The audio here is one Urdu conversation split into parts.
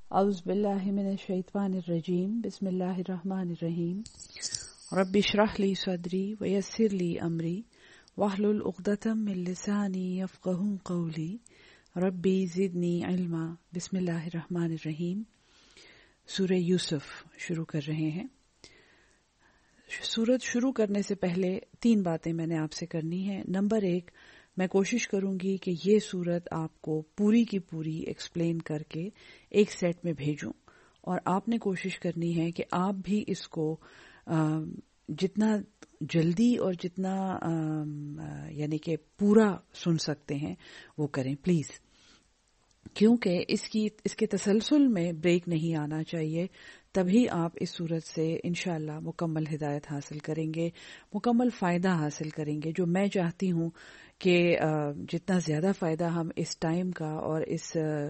اعوذ باللہ من الشیطان الرجیم بسم اللہ الرحمن الرحیم رب اشرح لی صدری ویسر لی امری واحلل عقدۃ من لسانی یفقہوا قولی ربی زدنی علما۔ بسم اللہ الرحمن الرحیم۔ سورہ یوسف شروع کر رہے ہیں۔ سورت شروع کرنے سے پہلے 3 باتیں میں نے آپ سے کرنی ہے۔ نمبر 1، میں کوشش کروں گی کہ یہ سورت آپ کو پوری کی پوری ایکسپلین کر کے ایک سیٹ میں بھیجوں، اور آپ نے کوشش کرنی ہے کہ آپ بھی اس کو جتنا جلدی اور جتنا یعنی کہ پورا سن سکتے ہیں وہ کریں پلیز، کیونکہ اس کے تسلسل میں بریک نہیں آنا چاہیے، تبھی آپ اس صورت سے انشاءاللہ مکمل ہدایت حاصل کریں گے، مکمل فائدہ حاصل کریں گے، جو میں چاہتی ہوں کہ جتنا زیادہ فائدہ ہم اس ٹائم کا اور اس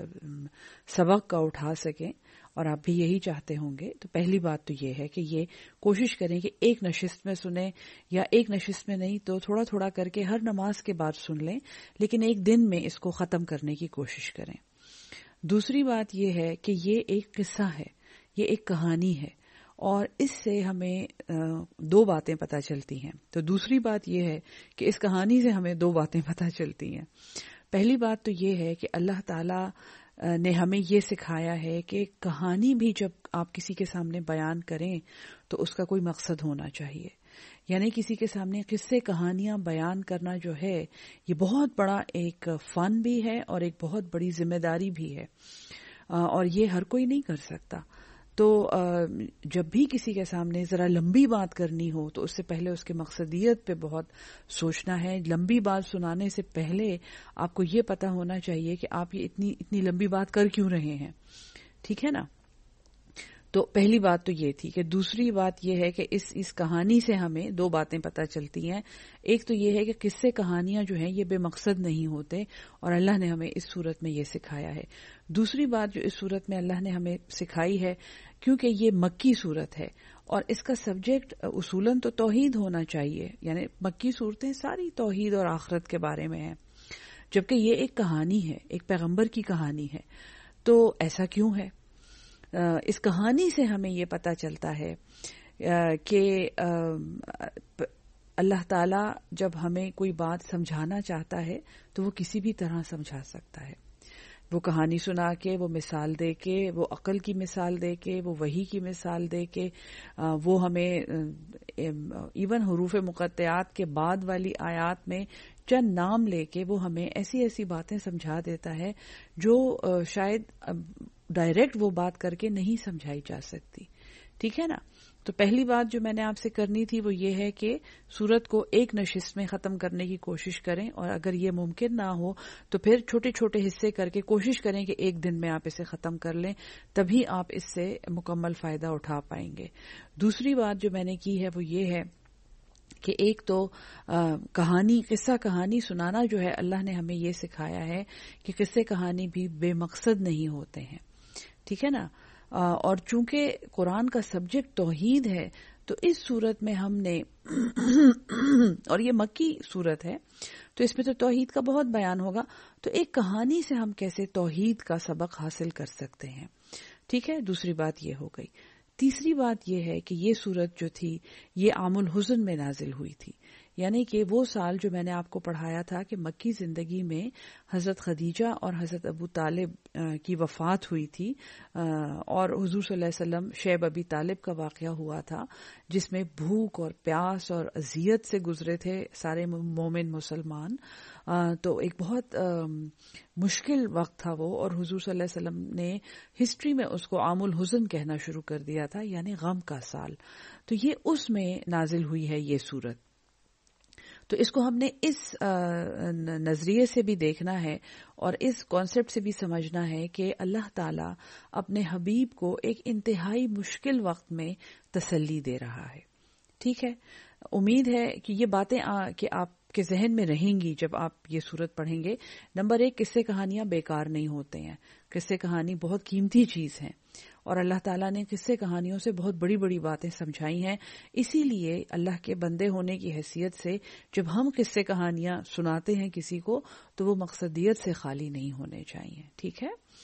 سبق کا اٹھا سکیں، اور آپ بھی یہی چاہتے ہوں گے۔ تو پہلی بات تو یہ ہے کہ یہ کوشش کریں کہ ایک نشست میں سنیں، یا ایک نشست میں نہیں تو تھوڑا تھوڑا کر کے ہر نماز کے بعد سن لیں، لیکن ایک دن میں اس کو ختم کرنے کی کوشش کریں۔ دوسری بات یہ ہے کہ یہ ایک قصہ ہے، یہ ایک کہانی ہے، اور اس سے ہمیں 2 باتیں پتہ چلتی ہیں۔ تو دوسری بات یہ ہے کہ اس کہانی سے ہمیں 2 باتیں پتہ چلتی ہیں۔ پہلی بات تو یہ ہے کہ اللہ تعالی نے ہمیں یہ سکھایا ہے کہ کہانی بھی جب آپ کسی کے سامنے بیان کریں تو اس کا کوئی مقصد ہونا چاہیے، یعنی کسی کے سامنے قصے کہانیاں بیان کرنا جو ہے یہ بہت بڑا ایک فن بھی ہے اور ایک بہت بڑی ذمہ داری بھی ہے، اور یہ ہر کوئی نہیں کر سکتا۔ تو جب بھی کسی کے سامنے ذرا لمبی بات کرنی ہو تو اس سے پہلے اس کے مقصدیت پہ بہت سوچنا ہے۔ لمبی بات سنانے سے پہلے آپ کو یہ پتہ ہونا چاہیے کہ آپ یہ اتنی لمبی بات کر کیوں رہے ہیں، ٹھیک ہے نا؟ تو پہلی بات تو یہ تھی کہ دوسری بات یہ ہے کہ اس کہانی سے ہمیں 2 باتیں پتہ چلتی ہیں۔ ایک تو یہ ہے کہ قصے کہانیاں جو ہیں یہ بے مقصد نہیں ہوتے، اور اللہ نے ہمیں اس صورت میں یہ سکھایا ہے۔ دوسری بات جو اس صورت میں اللہ نے ہمیں سکھائی ہے، کیونکہ یہ مکی صورت ہے اور اس کا سبجیکٹ اصولاً تو توحید ہونا چاہیے، یعنی مکی صورتیں ساری توحید اور آخرت کے بارے میں ہیں، جبکہ یہ ایک کہانی ہے، ایک پیغمبر کی کہانی ہے۔ تو ایسا کیوں ہے؟ اس کہانی سے ہمیں یہ پتہ چلتا ہے کہ اللہ تعالیٰ جب ہمیں کوئی بات سمجھانا چاہتا ہے تو وہ کسی بھی طرح سمجھا سکتا ہے، وہ کہانی سنا کے، وہ مثال دے کے، وہ عقل کی مثال دے کے، وہ وحی کی مثال دے کے، وہ ہمیں ایون حروف مقطعات کے بعد والی آیات میں چند نام لے کے وہ ہمیں ایسی ایسی باتیں سمجھا دیتا ہے جو شاید ڈائریکٹ وہ بات کر کے نہیں سمجھائی جا سکتی، ٹھیک ہے نا؟ تو پہلی بات جو میں نے آپ سے کرنی تھی وہ یہ ہے کہ سورت کو ایک نشست میں ختم کرنے کی کوشش کریں، اور اگر یہ ممکن نہ ہو تو پھر چھوٹے چھوٹے حصے کر کے کوشش کریں کہ ایک دن میں آپ اسے ختم کر لیں، تبھی آپ اس سے مکمل فائدہ اٹھا پائیں گے۔ دوسری بات جو میں نے کی ہے وہ یہ ہے کہ ایک تو قصہ کہانی سنانا جو ہے، اللہ نے ہمیں یہ سکھایا ہے کہ قصے کہانی بھی بے مقصد نہیں ہوتے ہیں، ٹھیک ہے نا؟ اور چونکہ قرآن کا سبجیکٹ توحید ہے تو اس صورت میں ہم نے اور یہ مکی صورت ہے تو اس میں تو توحید کا بہت بیان ہوگا، تو ایک کہانی سے ہم کیسے توحید کا سبق حاصل کر سکتے ہیں، ٹھیک ہے؟ دوسری بات یہ ہو گئی۔ تیسری بات یہ ہے کہ یہ صورت جو تھی یہ عام الحزن میں نازل ہوئی تھی، یعنی کہ وہ سال جو میں نے آپ کو پڑھایا تھا کہ مکی زندگی میں حضرت خدیجہ اور حضرت ابو طالب کی وفات ہوئی تھی، اور حضور صلی اللہ علیہ وسلم شیب ابی طالب کا واقعہ ہوا تھا جس میں بھوک اور پیاس اور اذیت سے گزرے تھے سارے مومن مسلمان۔ تو ایک بہت مشکل وقت تھا وہ، اور حضور صلی اللہ علیہ وسلم نے ہسٹری میں اس کو عام الحزن کہنا شروع کر دیا تھا، یعنی غم کا سال۔ تو یہ اس میں نازل ہوئی ہے یہ سورت۔ تو اس کو ہم نے اس نظریے سے بھی دیکھنا ہے اور اس کانسیپٹ سے بھی سمجھنا ہے کہ اللہ تعالیٰ اپنے حبیب کو ایک انتہائی مشکل وقت میں تسلی دے رہا ہے، ٹھیک ہے؟ امید ہے کہ یہ باتیں کہ آپ کے ذہن میں رہیں گی جب آپ یہ سورت پڑھیں گے۔ نمبر 1، قصے کہانیاں بیکار نہیں ہوتے ہیں، قصے کہانی بہت قیمتی چیز ہیں، اور اللہ تعالیٰ نے قصے کہانیوں سے بہت بڑی بڑی باتیں سمجھائی ہیں۔ اسی لیے اللہ کے بندے ہونے کی حیثیت سے جب ہم قصے کہانیاں سناتے ہیں کسی کو تو وہ مقصدیت سے خالی نہیں ہونے چاہیے، ٹھیک ہے؟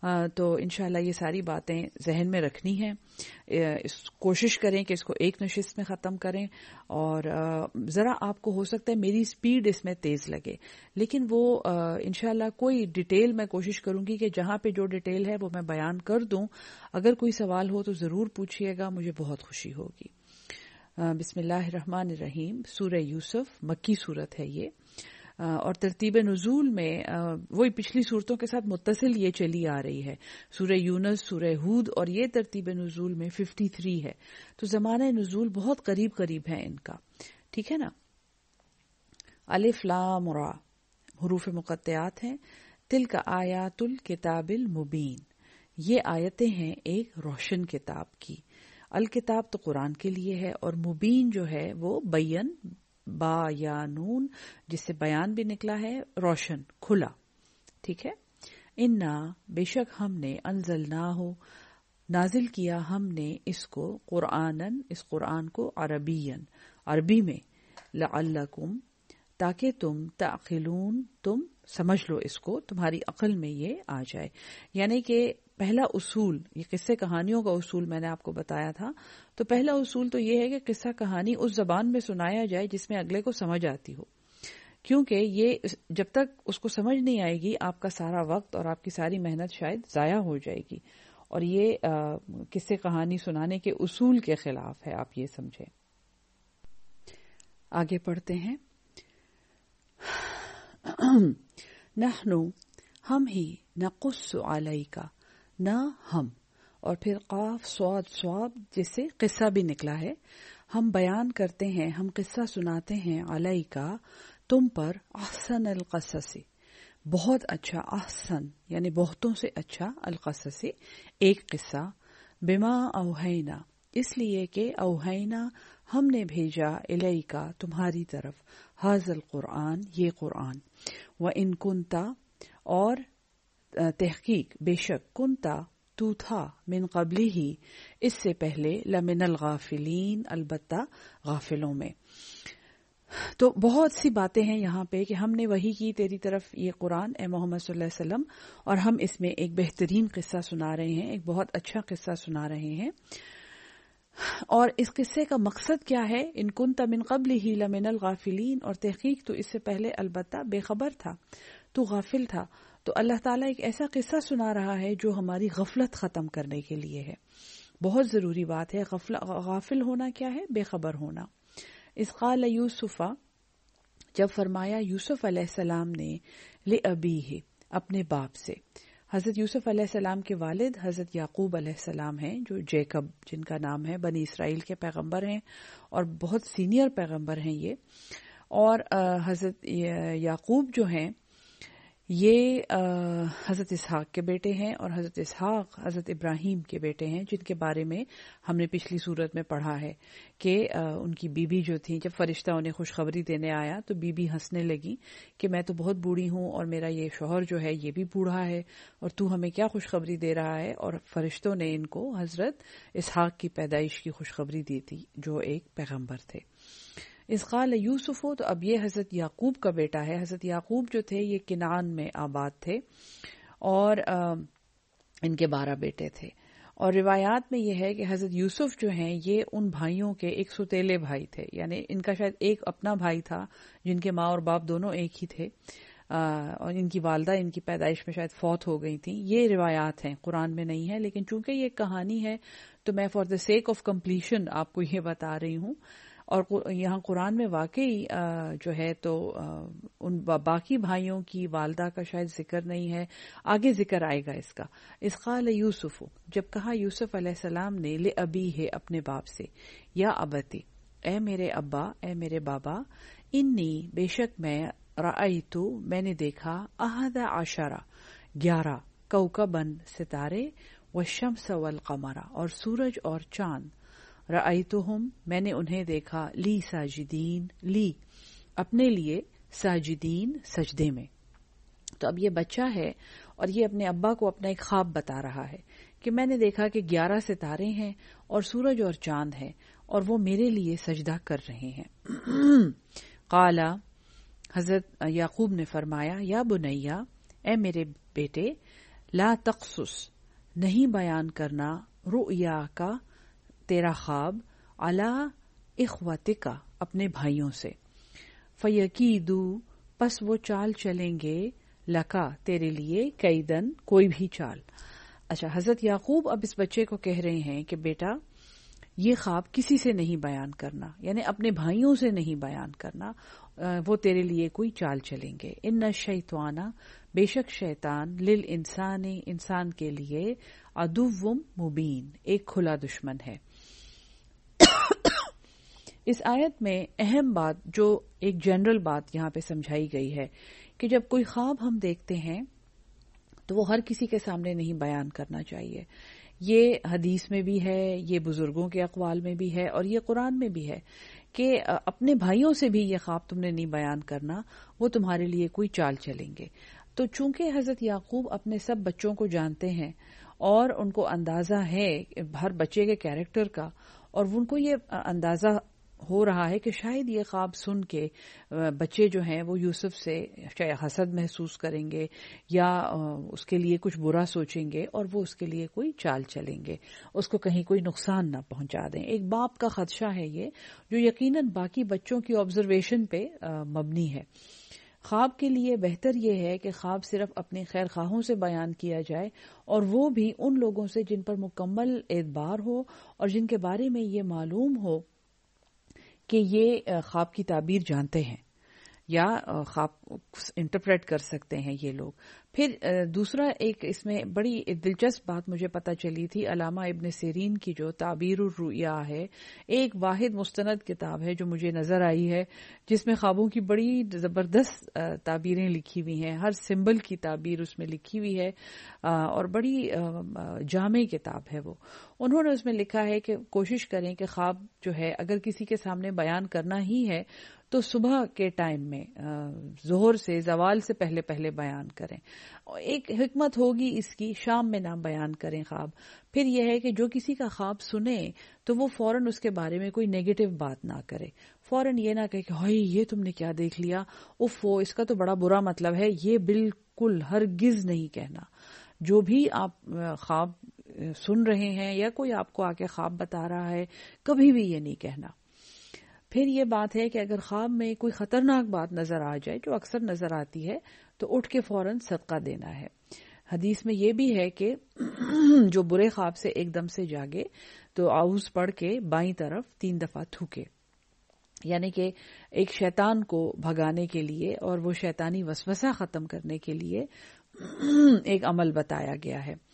تو انشاءاللہ یہ ساری باتیں ذہن میں رکھنی ہیں. کوشش کریں کہ اس کو ایک نشست میں ختم کریں. اور ذرا آپ کو ہو سکتا ہے میری سپیڈ اس میں تیز لگے، لیکن وہ انشاءاللہ کوئی ڈیٹیل میں کوشش کروں گی کہ جہاں پہ جو ڈیٹیل ہے وہ میں بیان کر دوں. اگر کوئی سوال ہو تو ضرور پوچھیے گا، مجھے بہت خوشی ہوگی. بسم اللہ الرحمن الرحیم. سورہ یوسف مکی صورت ہے یہ، اور ترتیب نزول میں وہی پچھلی صورتوں کے ساتھ متصل یہ چلی آ رہی ہے. سورہ یونس، سورہ ہود، اور یہ ترتیب نزول میں 53 ہے. تو زمانہ نزول بہت قریب قریب ہے ان کا. ٹھیک ہے نا. الف لام را حروف مقطعات ہیں. تلک آیات الکتاب المبین، یہ آیتیں ہیں ایک روشن کتاب کی. الکتاب تو قرآن کے لیے ہے، اور مبین جو ہے وہ بین، با یا نون جس سے بیان بھی نکلا ہے، روشن، کھلا. ٹھیک ہے. انا بے شک ہم نے انزلناہ نازل کیا ہم نے اس کو قرآنن، اس قرآن کو عربین، عربی میں، لعلکم تاکہ تم تعقلون، تم سمجھ لو اس کو، تمہاری عقل میں یہ آ جائے. یعنی کہ پہلا اصول، یہ قصے کہانیوں کا اصول میں نے آپ کو بتایا تھا، تو پہلا اصول تو یہ ہے کہ قصہ کہانی اس زبان میں سنایا جائے جس میں اگلے کو سمجھ آتی ہو، کیونکہ یہ جب تک اس کو سمجھ نہیں آئے گی آپ کا سارا وقت اور آپ کی ساری محنت شاید ضائع ہو جائے گی. اور یہ قصے کہانی سنانے کے اصول کے خلاف ہے، آپ یہ سمجھیں. آگے پڑھتے ہیں. نحنو ہم ہی، نقص علیکا، نہ ہم، اور پھر قاف صاد صاد جس سے قصہ بھی نکلا ہے، ہم بیان کرتے ہیں، ہم قصہ سناتے ہیں، علیکا تم پر، احسن القصص بہت اچھا، احسن یعنی بہتوں سے اچھا، القصص ایک قصہ، بما اوہینا اس لیے کہ اوہینا ہم نے بھیجا، الیکا تمہاری طرف، ھذا القرآن یہ قرآن، وَإِن كُنْتَ اور تحقیق بے شک، کنتا تو تھا، من قبلی ہی اس سے پہلے، لمن الغافلین البتہ غافلوں میں. تو بہت سی باتیں ہیں یہاں پہ کہ ہم نے وحی کی تیری طرف یہ قرآن اے محمد صلی اللہ علیہ وسلم، اور ہم اس میں ایک بہترین قصہ سنا رہے ہیں، ایک بہت اچھا قصہ سنا رہے ہیں. اور اس قصے کا مقصد کیا ہے؟ ان کنت من قبلہ لمن الغافلین، اور تحقیق تو اس سے پہلے البتہ بے خبر تھا، تو غافل تھا. تو اللہ تعالیٰ ایک ایسا قصہ سنا رہا ہے جو ہماری غفلت ختم کرنے کے لیے ہے. بہت ضروری بات ہے. غافل ہونا کیا ہے؟ بے خبر ہونا. اذ قال یوسف جب فرمایا یوسف علیہ السلام نے، لأبیہ اپنے باپ سے. حضرت یوسف علیہ السلام کے والد حضرت یعقوب علیہ السلام ہیں، جو جیکب جن کا نام ہے، بنی اسرائیل کے پیغمبر ہیں اور بہت سینئر پیغمبر ہیں یہ. اور حضرت یعقوب جو ہیں یہ حضرت اسحاق کے بیٹے ہیں، اور حضرت اسحاق حضرت ابراہیم کے بیٹے ہیں، جن کے بارے میں ہم نے پچھلی صورت میں پڑھا ہے کہ ان کی بیوی جو تھی، جب فرشتہ انہیں خوشخبری دینے آیا تو بیوی ہنسنے لگی کہ میں تو بہت بوڑھی ہوں اور میرا یہ شوہر جو ہے یہ بھی بوڑھا ہے، اور تو ہمیں کیا خوشخبری دے رہا ہے. اور فرشتوں نے ان کو حضرت اسحاق کی پیدائش کی خوشخبری دی تھی، جو ایک پیغمبر تھے. اس قال یوسف، تو اب یہ حضرت یعقوب کا بیٹا ہے. حضرت یعقوب جو تھے یہ کنعان میں آباد تھے، اور ان کے 12 بیٹے تھے. اور روایات میں یہ ہے کہ حضرت یوسف جو ہیں یہ ان بھائیوں کے ایک سوتیلے بھائی تھے، یعنی ان کا شاید ایک اپنا بھائی تھا جن کے ماں اور باپ دونوں ایک ہی تھے، اور ان کی والدہ ان کی پیدائش میں شاید فوت ہو گئی تھیں. یہ روایات ہیں، قرآن میں نہیں ہے، لیکن چونکہ یہ کہانی ہے تو میں for the sake of completion آپ کو یہ بتا رہی ہوں. اور یہاں قرآن میں واقعی جو ہے تو ان باقی بھائیوں کی والدہ کا شاید ذکر نہیں ہے، آگے ذکر آئے گا اس کا. اس قال یوسف جب کہا یوسف علیہ السلام نے، لأبیہ اپنے باپ سے، یا ابتی اے میرے ابا، اے میرے بابا، انی بے شک میں، رأیتو میں نے دیکھا، 11 11 کوکبن ستارے، والشمس والقمر اور سورج اور چاند، رأیتہم میں نے انہیں دیکھا، لی ساجدین لی اپنے لیے، ساجدین سجدے میں. تو اب یہ بچہ ہے اور یہ اپنے ابا کو اپنا ایک خواب بتا رہا ہے کہ میں نے دیکھا کہ 11 ستارے ہیں اور سورج اور چاند ہے اور وہ میرے لیے سجدہ کر رہے ہیں. قال حضرت یعقوب نے فرمایا، یا بنیا اے میرے بیٹے، لا تقصص نہیں بیان کرنا رؤیا کا تیرا خواب علی اخوتک اپنے بھائیوں سے فیکیدو پس وہ چال چلیں گے لکا تیرے لیے کیدن کوئی بھی چال. اچھا حضرت یعقوب اب اس بچے کو کہہ رہے ہیں کہ بیٹا یہ خواب کسی سے نہیں بیان کرنا، یعنی اپنے بھائیوں سے نہیں بیان کرنا، وہ تیرے لیے کوئی چال چلیں گے. ان الشیطان بے شک شیطان للانسان انسان کے لیے عدو مبین ایک کھلا دشمن ہے. اس آیت میں اہم بات جو ایک جنرل بات یہاں پہ سمجھائی گئی ہے کہ جب کوئی خواب ہم دیکھتے ہیں تو وہ ہر کسی کے سامنے نہیں بیان کرنا چاہیے. یہ حدیث میں بھی ہے، یہ بزرگوں کے اقوال میں بھی ہے، اور یہ قرآن میں بھی ہے کہ اپنے بھائیوں سے بھی یہ خواب تم نے نہیں بیان کرنا، وہ تمہارے لیے کوئی چال چلیں گے. تو چونکہ حضرت یعقوب اپنے سب بچوں کو جانتے ہیں اور ان کو اندازہ ہے ہر بچے کے کیریکٹر کا، اور ان کو یہ اندازہ ہو رہا ہے کہ شاید یہ خواب سن کے بچے جو ہیں وہ یوسف سے چاہے حسد محسوس کریں گے یا اس کے لیے کچھ برا سوچیں گے اور وہ اس کے لیے کوئی چال چلیں گے، اس کو کہیں کوئی نقصان نہ پہنچا دیں. ایک باپ کا خدشہ ہے یہ، جو یقیناً باقی بچوں کی آبزرویشن پہ مبنی ہے. خواب کے لیے بہتر یہ ہے کہ خواب صرف اپنے خیر خواہوں سے بیان کیا جائے، اور وہ بھی ان لوگوں سے جن پر مکمل اعتبار ہو اور جن کے بارے میں یہ معلوم ہو کہ یہ خواب کی تعبیر جانتے ہیں یا خواب انٹرپریٹ کر سکتے ہیں یہ لوگ. پھر دوسرا ایک اس میں بڑی دلچسپ بات مجھے پتہ چلی تھی، علامہ ابن سیرین کی جو تعبیر الرؤیا ہے، ایک واحد مستند کتاب ہے جو مجھے نظر آئی ہے، جس میں خوابوں کی بڑی زبردست تعبیریں لکھی ہوئی ہیں، ہر سمبل کی تعبیر اس میں لکھی ہوئی ہے، اور بڑی جامع کتاب ہے وہ. انہوں نے اس میں لکھا ہے کہ کوشش کریں کہ خواب جو ہے اگر کسی کے سامنے بیان کرنا ہی ہے تو صبح کے ٹائم میں ظہر سے زوال سے پہلے پہلے بیان کریں. ایک حکمت ہوگی اس کی، شام میں نہ بیان کریں خواب. پھر یہ ہے کہ جو کسی کا خواب سنے تو وہ فوراً اس کے بارے میں کوئی نیگیٹو بات نہ کرے، فوراً یہ نہ کہے کہ ہائی یہ تم نے کیا دیکھ لیا، اوفو اس کا تو بڑا برا مطلب ہے. یہ بالکل ہرگز نہیں کہنا. جو بھی آپ خواب سن رہے ہیں یا کوئی آپ کو آ کے خواب بتا رہا ہے، کبھی بھی یہ نہیں کہنا. پھر یہ بات ہے کہ اگر خواب میں کوئی خطرناک بات نظر آ جائے، جو اکثر نظر آتی ہے، تو اٹھ کے فوراً صدقہ دینا ہے. حدیث میں یہ بھی ہے کہ جو برے خواب سے ایک دم سے جاگے تو اعوذ پڑھ کے بائیں طرف 3 دفعہ تھوکے، یعنی کہ ایک شیطان کو بھگانے کے لیے اور وہ شیطانی وسوسہ ختم کرنے کے لیے ایک عمل بتایا گیا ہے.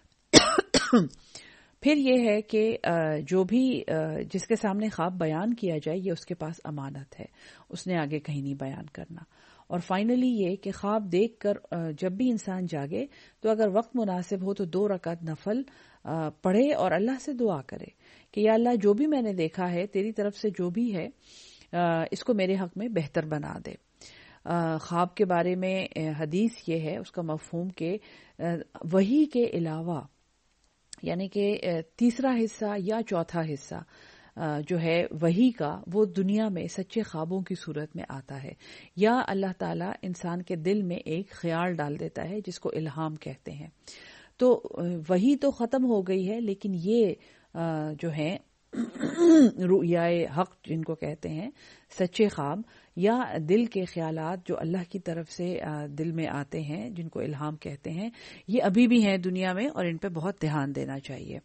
پھر یہ ہے کہ جو بھی جس کے سامنے خواب بیان کیا جائے یہ اس کے پاس امانت ہے، اس نے آگے کہیں نہیں بیان کرنا. اور فائنلی یہ کہ خواب دیکھ کر جب بھی انسان جاگے تو اگر وقت مناسب ہو تو 2 رکعت نفل پڑھے اور اللہ سے دعا کرے کہ یا اللہ جو بھی میں نے دیکھا ہے تیری طرف سے جو بھی ہے اس کو میرے حق میں بہتر بنا دے. خواب کے بارے میں حدیث یہ ہے، اس کا مفہوم کہ وحی کے علاوہ یعنی کہ تیسرا حصہ یا چوتھا حصہ جو ہے وحی کا، وہ دنیا میں سچے خوابوں کی صورت میں آتا ہے، یا اللہ تعالیٰ انسان کے دل میں ایک خیال ڈال دیتا ہے جس کو الہام کہتے ہیں. تو وحی تو ختم ہو گئی ہے، لیکن یہ جو ہے رؤیائے حق جن کو کہتے ہیں، سچے خواب یا دل کے خیالات جو اللہ کی طرف سے دل میں آتے ہیں جن کو الہام کہتے ہیں، یہ ابھی بھی ہیں دنیا میں اور ان پہ بہت دھیان دینا چاہیے.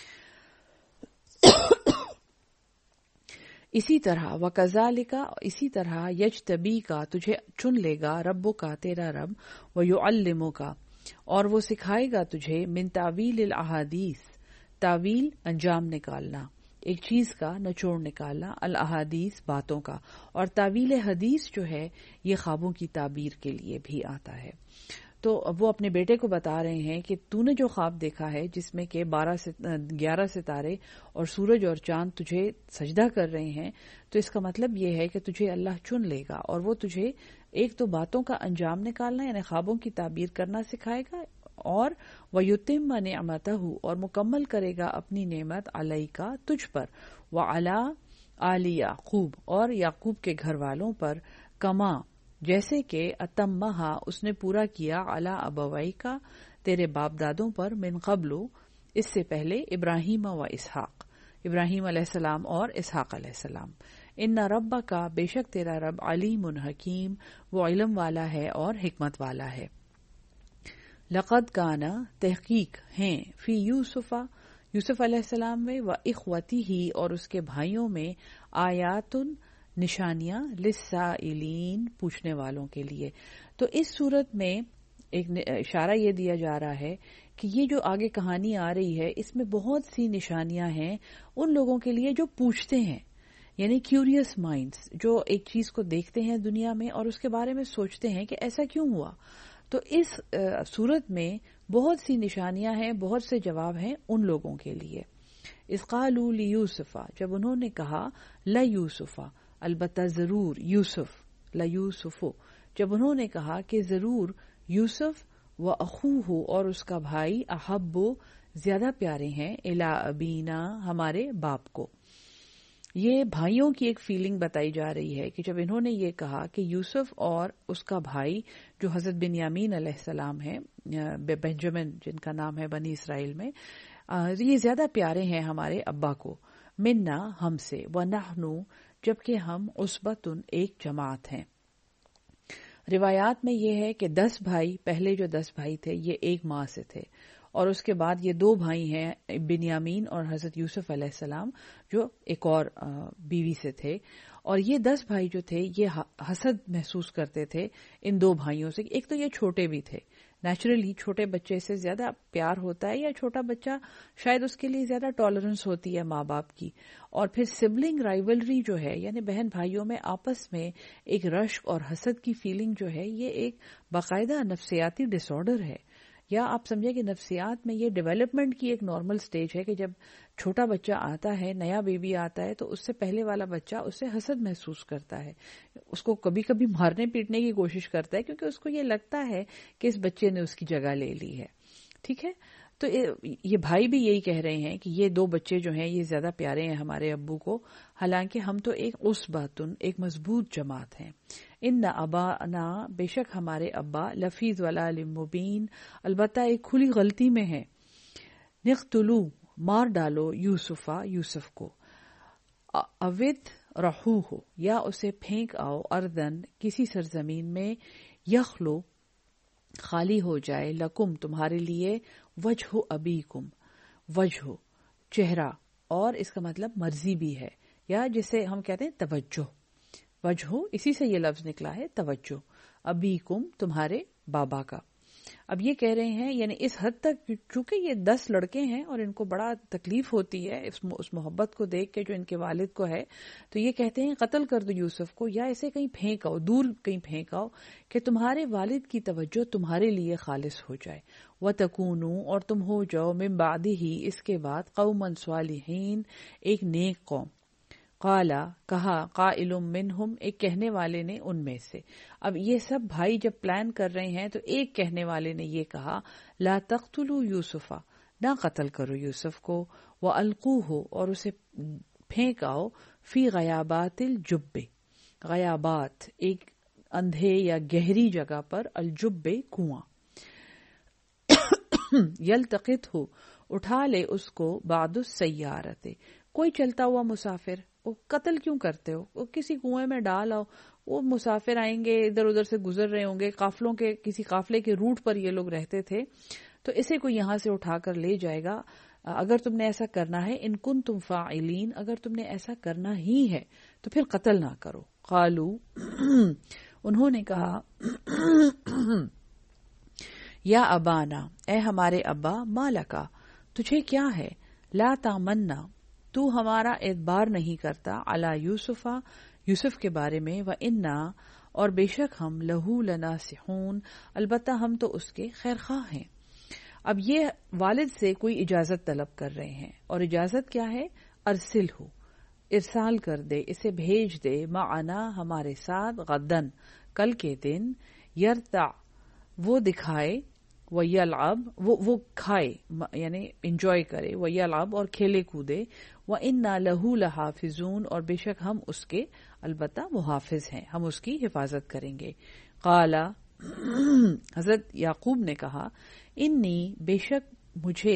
اسی طرح وَكَذَلِكَ اسی طرح یجتبیکا تجھے چن لے گا ربک تیرا رب، وَيُعَلِّمُکَ اور وہ سکھائے گا تجھے من تعویل الاحادیث تعویل انجام نکالنا، ایک چیز کا نچوڑ نکالنا، الاحادیث باتوں کا، اور تعویل حدیث جو ہے یہ خوابوں کی تعبیر کے لیے بھی آتا ہے. تو وہ اپنے بیٹے کو بتا رہے ہیں کہ تو نے جو خواب دیکھا ہے جس میں کہ 11 ستارے اور سورج اور چاند تجھے سجدہ کر رہے ہیں، تو اس کا مطلب یہ ہے کہ تجھے اللہ چن لے گا اور وہ تجھے ایک تو باتوں کا انجام نکالنا یعنی خوابوں کی تعبیر کرنا سکھائے گا، اور وَيُتِمَّ نِعْمَتَهُ اور مکمل کرے گا اپنی نعمت عَلَيْكَ تجھ پر، وَعَلَىٰ آلِ یعقوب اور یعقوب کے گھر والوں پر، کما جیسے کہ اتمہا اس نے پورا کیا علی ابویکا تیرے باپ دادوں پر من قبل اس سے پہلے ابراہیم و اسحاق ابراہیم علیہ السلام اور اسحاق علیہ السلام ان ربک بے شک تیرا رب علیم حکیم وہ علم والا ہے اور حکمت والا ہے لقد کان تحقیق ہیں فی یوسف علیہ السلام میں و اخوتی ہی اور اس کے بھائیوں میں آیات نشانیاں للسائلین پوچھنے والوں کے لیے. تو اس صورت میں ایک اشارہ یہ دیا جا رہا ہے کہ یہ جو آگے کہانی آ رہی ہے اس میں بہت سی نشانیاں ہیں ان لوگوں کے لیے جو پوچھتے ہیں، یعنی کیوریس مائنڈز جو ایک چیز کو دیکھتے ہیں دنیا میں اور اس کے بارے میں سوچتے ہیں کہ ایسا کیوں ہوا. تو اس صورت میں بہت سی نشانیاں ہیں، بہت سے جواب ہیں ان لوگوں کے لیے. اذ قالوا لیوسف جب انہوں نے کہا لیوسف البتہ ضرور یوسف لیوسف جب انہوں نے کہا کہ ضرور یوسف و اخوہ اور اس کا بھائی احب زیادہ پیارے ہیں الی ابینا ہمارے باپ کو. یہ بھائیوں کی ایک فیلنگ بتائی جا رہی ہے کہ جب انہوں نے یہ کہا کہ یوسف اور اس کا بھائی جو حضرت بنیامین علیہ السلام ہے، بنجمن جن کا نام ہے بنی اسرائیل میں، یہ زیادہ پیارے ہیں ہمارے ابا کو، منا ہم سے، ونحن جبکہ ہم عصبۃ ایک جماعت ہیں. روایات میں یہ ہے کہ 10 بھائی، پہلے جو 10 بھائی تھے یہ ایک ماں سے تھے، اور اس کے بعد یہ 2 بھائی ہیں بنیامین اور حضرت یوسف علیہ السلام جو ایک اور بیوی سے تھے. اور یہ 10 بھائی جو تھے یہ حسد محسوس کرتے تھے ان 2 بھائیوں سے. ایک تو یہ چھوٹے بھی تھے، نیچرلی چھوٹے بچے سے زیادہ پیار ہوتا ہے، یا چھوٹا بچہ شاید اس کے لیے زیادہ ٹالرنس ہوتی ہے ماں باپ کی. اور پھر سبلنگ رائیولری جو ہے، یعنی بہن بھائیوں میں آپس میں ایک رشک اور حسد کی فیلنگ جو ہے، یہ ایک باقاعدہ نفسیاتی ڈس آرڈر ہے. یا آپ سمجھیں کہ نفسیات میں یہ ڈیولپمنٹ کی ایک نارمل سٹیج ہے کہ جب چھوٹا بچہ آتا ہے، نیا بیبی آتا ہے، تو اس سے پہلے والا بچہ اس سے حسد محسوس کرتا ہے، اس کو کبھی کبھی مارنے پیٹنے کی کوشش کرتا ہے کیونکہ اس کو یہ لگتا ہے کہ اس بچے نے اس کی جگہ لے لی ہے. ٹھیک ہے، تو یہ بھائی بھی یہی کہہ رہے ہیں کہ یہ 2 بچے جو ہیں یہ زیادہ پیارے ہیں ہمارے ابو کو، حالانکہ ہم تو ایک عصبۃ ایک مضبوط جماعت ہیں. ان ابانا بے شک ہمارے ابا لفی ضلال مبین البتہ ایک کھلی غلطی میں ہے. نقتلو مار ڈالو یوسف کو، اوت رہو ہو یا اسے پھینک آؤ، اردن کسی سرزمین میں، یخلو خالی ہو جائے، لکم تمہارے لیے، وجہ ابیکم وجہ چہرہ، اور اس کا مطلب مرضی بھی ہے، یا جسے ہم کہتے ہیں توجہ. وجہ اسی سے یہ لفظ نکلا ہے توجہ، ابیکم تمہارے بابا کا. اب یہ کہہ رہے ہیں یعنی اس حد تک چونکہ یہ 10 لڑکے ہیں اور ان کو بڑا تکلیف ہوتی ہے اس محبت کو دیکھ کے جو ان کے والد کو ہے، تو یہ کہتے ہیں قتل کر دو یوسف کو یا اسے کہیں پھینک آؤ، دور کہیں پھینک آؤ کہ تمہارے والد کی توجہ تمہارے لیے خالص ہو جائے. وَتَكُونُوا اور تم ہو جاؤ من بعدہ اس کے بعد قوما صالحین ایک نیک قوم. قالا کہا، قائل منہم ایک کہنے والے نے ان میں سے. اب یہ سب بھائی جب پلان کر رہے ہیں تو ایک کہنے والے نے یہ کہا، لا تقتلوا یوسفا نہ قتل کرو یوسف کو، وَأَلْقُوهُ اور اسے پھینک آؤ، فی غیابات الجب غیابات ایک اندھے یا گہری جگہ پر، الجب کنواں، یلتقطہ اٹھا لے اس کو، بعد السیارت کوئی چلتا ہوا مسافر. وہ قتل کیوں کرتے ہو؟ وہ کسی کنویں میں ڈال آؤ، وہ مسافر آئیں گے ادھر ادھر سے گزر رہے ہوں گے، قافلوں کے کسی قافلے کے روٹ پر یہ لوگ رہتے تھے، تو اسے کوئی یہاں سے اٹھا کر لے جائے گا. اگر تم نے ایسا کرنا ہے، ان کنتم فاعلین اگر تم نے ایسا کرنا ہی ہے تو پھر قتل نہ کرو. قالو انہوں نے کہا، یا ابانا اے ہمارے ابا، مالکا تجھے کیا ہے، لا تامنا تو ہمارا اعتبار نہیں کرتا، علی یوسف کے بارے میں، وَإِنَّا اور بے شک ہم لہو لناصحون البتہ ہم تو اس کے خیر خواہ ہیں. اب یہ والد سے کوئی اجازت طلب کر رہے ہیں، اور اجازت کیا ہے؟ ارسل ہو ارسال کر دے، اسے بھیج دے، معنا ہمارے ساتھ، غدن کل کے دن، یرتع وہ دکھائے، وَيَلْعَبْ وہ کھائے یعنی انجوائے کرے، وَيَلْعَبْ اور کھیلے کودے، وَإِنَّا لَهُ لَحَافِظُونَ اور بے شک ہم اس کے البتہ محافظ ہیں، ہم اس کی حفاظت کریں گے. قَالَ حضرت یعقوب نے کہا انی بے شک مجھے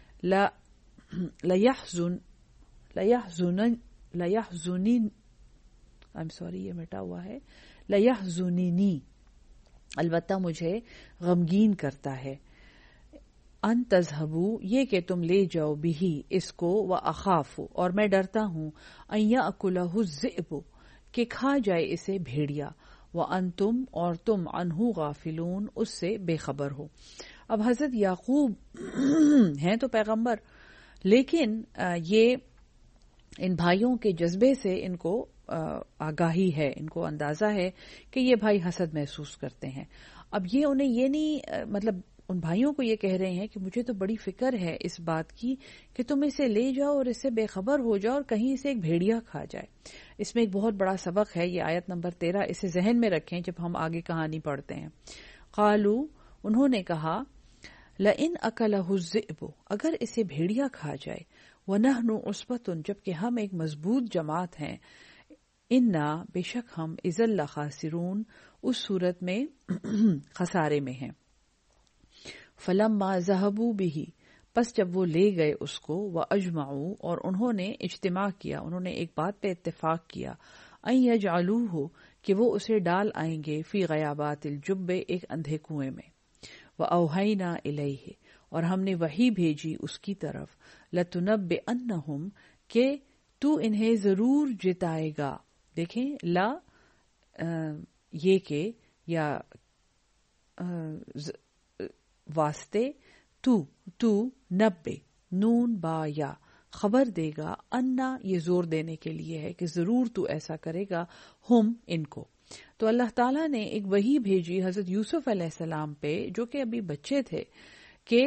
یہ مٹا ہوا ہے لیحزننی، البتہ مجھے غمگین کرتا ہے، ان تذہبوا یہ کہ تم لے جاؤ بھی اس کو، واخاف اور میں ڈرتا ہوں، ان یاکلہ الذئب کہ کھا جائے اسے بھیڑیا، وانتم اور تم عنہ غافلون اس سے بے خبر ہو۔ اب حضرت یعقوب ہیں تو پیغمبر، لیکن یہ ان بھائیوں کے جذبے سے ان کو آگاہی ہے، ان کو اندازہ ہے کہ یہ بھائی حسد محسوس کرتے ہیں۔ اب یہ انہیں یہ نہیں مطلب ان بھائیوں کو یہ کہہ رہے ہیں کہ مجھے تو بڑی فکر ہے اس بات کی کہ تم اسے لے جاؤ اور اس سے بے خبر ہو جاؤ اور کہیں اسے ایک بھیڑیا کھا جائے۔ اس میں ایک بہت بڑا سبق ہے، یہ آیت نمبر 13، اسے ذہن میں رکھیں جب ہم آگے کہانی پڑھتے ہیں۔ قالو انہوں نے کہا لئن اکلہ الذئب اگر اسے بھیڑیا کھا جائے، ونحن عصبۃ جبکہ ہم ایک مضبوط جماعت ہیں، انا بے شک ہم اذا لخاسرون اس صورت میں خسارے میں ہیں۔ فلما ذهبوا به پس جب وہ لے گئے اس کو، واجمعوا اور انہوں نے اجتماع کیا، انہوں نے ایک بات پہ اتفاق کیا، ان یجعلوہ کہ وہ اسے ڈال آئیں گے، فی غیابات الجب ایک اندھے کنویں میں، واوحینا الیہ اور ہم نے وحی بھیجی اس کی طرف، لتنبئنہم کہ تو انہیں ضرور جتائے گا۔ دیکھیں لا یہ کہ یا واسطے تو نبے نون با یا خبر دے گا، انا یہ زور دینے کے لیے ہے کہ ضرور تو ایسا کرے گا، ہم ان کو۔ تو اللہ تعالیٰ نے ایک وحی بھیجی حضرت یوسف علیہ السلام پہ جو کہ ابھی بچے تھے کہ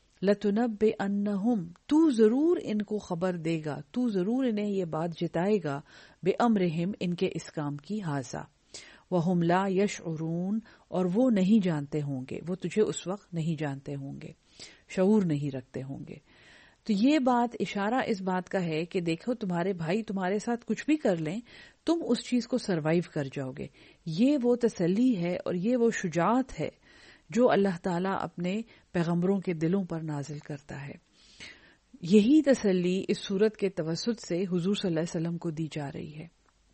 لَتُنَبِّئَنَّهُمْ تو ضرور ان کو خبر دے گا، تو ضرور انہیں یہ بات جتائے گا، بِأَمْرِهِمْ ان کے اس کام کی، ہذا وَهُمْ لَا يَشْعُرُونَ اور وہ نہیں جانتے ہوں گے، وہ تجھے اس وقت نہیں جانتے ہوں گے، شعور نہیں رکھتے ہوں گے۔ تو یہ بات اشارہ اس بات کا ہے کہ دیکھو تمہارے بھائی تمہارے ساتھ کچھ بھی کر لیں، تم اس چیز کو سروائیو کر جاؤ گے۔ یہ وہ تسلی ہے اور یہ وہ شجاعت ہے جو اللہ تعالیٰ اپنے پیغمبروں کے دلوں پر نازل کرتا ہے۔ یہی تسلی اس سورت کے توسط سے حضور صلی اللہ علیہ وسلم کو دی جا رہی ہے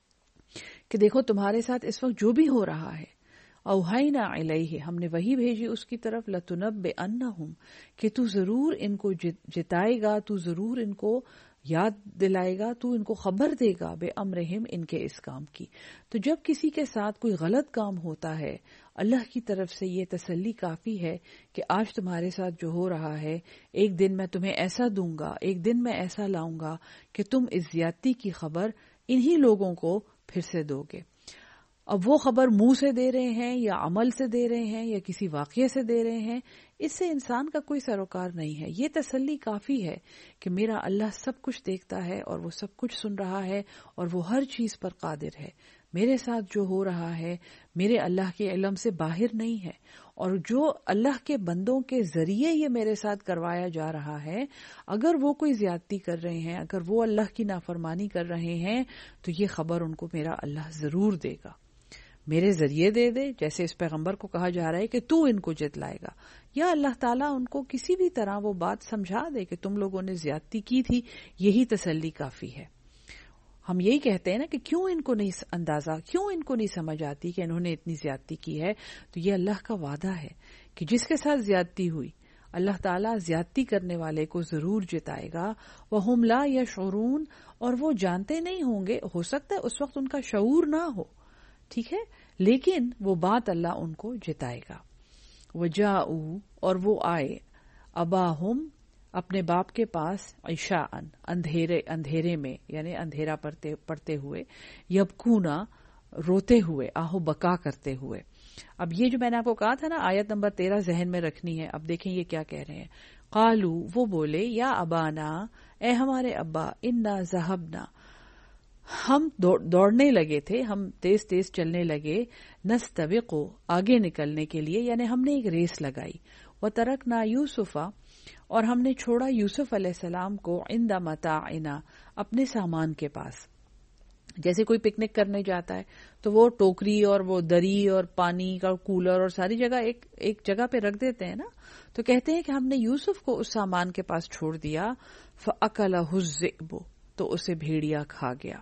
کہ دیکھو تمہارے ساتھ اس وقت جو بھی ہو رہا ہے، اوحینا الیہ ہم نے وہی بھیجی اس کی طرف، لتنبئنہم کہ تو ضرور ان کو جتائے گا، تو ضرور ان کو یاد دلائے گا، تو ان کو خبر دے گا، بے امرہم ان کے اس کام کی۔ تو جب کسی کے ساتھ کوئی غلط کام ہوتا ہے، اللہ کی طرف سے یہ تسلی کافی ہے کہ آج تمہارے ساتھ جو ہو رہا ہے، ایک دن میں تمہیں ایسا دوں گا، ایک دن میں ایسا لاؤں گا کہ تم اس زیادتی کی خبر انہی لوگوں کو پھر سے دو گے۔ اب وہ خبر منہ سے دے رہے ہیں یا عمل سے دے رہے ہیں یا کسی واقعے سے دے رہے ہیں، اس سے انسان کا کوئی سروکار نہیں ہے۔ یہ تسلی کافی ہے کہ میرا اللہ سب کچھ دیکھتا ہے اور وہ سب کچھ سن رہا ہے اور وہ ہر چیز پر قادر ہے۔ میرے ساتھ جو ہو رہا ہے میرے اللہ کے علم سے باہر نہیں ہے، اور جو اللہ کے بندوں کے ذریعے یہ میرے ساتھ کروایا جا رہا ہے، اگر وہ کوئی زیادتی کر رہے ہیں، اگر وہ اللہ کی نافرمانی کر رہے ہیں، تو یہ خبر ان کو میرا اللہ ضرور دے گا، میرے ذریعے دے دے، جیسے اس پیغمبر کو کہا جا رہا ہے کہ تو ان کو جتلائے گا، یا اللہ تعالیٰ ان کو کسی بھی طرح وہ بات سمجھا دے کہ تم لوگوں نے زیادتی کی تھی، یہی تسلی کافی ہے۔ ہم یہی کہتے ہیں نا کہ کیوں ان کو نہیں اندازہ، کیوں ان کو نہیں سمجھ آتی کہ انہوں نے اتنی زیادتی کی ہے، تو یہ اللہ کا وعدہ ہے کہ جس کے ساتھ زیادتی ہوئی اللہ تعالیٰ زیادتی کرنے والے کو ضرور جتائے گا، وَهُمْ لَا يَشْعُرُونَ اور وہ جانتے نہیں ہوں گے، ہو سکتا ہے اس وقت ان کا شعور نہ ہو، ٹھیک ہے، لیکن وہ بات اللہ ان کو جتائے گا۔ وَجَاءُوا اور وہ آئے، أَبَاهُمْ اپنے باپ کے پاس، عشاءً اندھیرے میں، یعنی اندھیرا پڑتے ہوئے، یبکونا روتے ہوئے، آہو بکا کرتے ہوئے۔ اب یہ جو میں نے آپ کو کہا تھا نا آیت نمبر 13 ذہن میں رکھنی ہے۔ اب دیکھیں یہ کیا کہہ رہے ہیں، قالو وہ بولے، یا ابانا اے ہمارے ابا، انا ذهبنا ہم دوڑنے لگے تھے، ہم تیز تیز چلنے لگے، نستبقو آگے نکلنے کے لیے، یعنی ہم نے ایک ریس لگائی، وترکنا یوسفا اور ہم نے چھوڑا یوسف علیہ السلام کو، عند متاعنا اپنے سامان کے پاس، جیسے کوئی پکنک کرنے جاتا ہے تو وہ ٹوکری اور وہ دری اور پانی کا کولر اور ساری جگہ ایک جگہ پہ رکھ دیتے ہیں نا. تو کہتے ہیں کہ ہم نے یوسف کو اس سامان کے پاس چھوڑ دیا، فَأَكَلَهُ الذِّئْبُ، تو اسے بھیڑیا کھا گیا.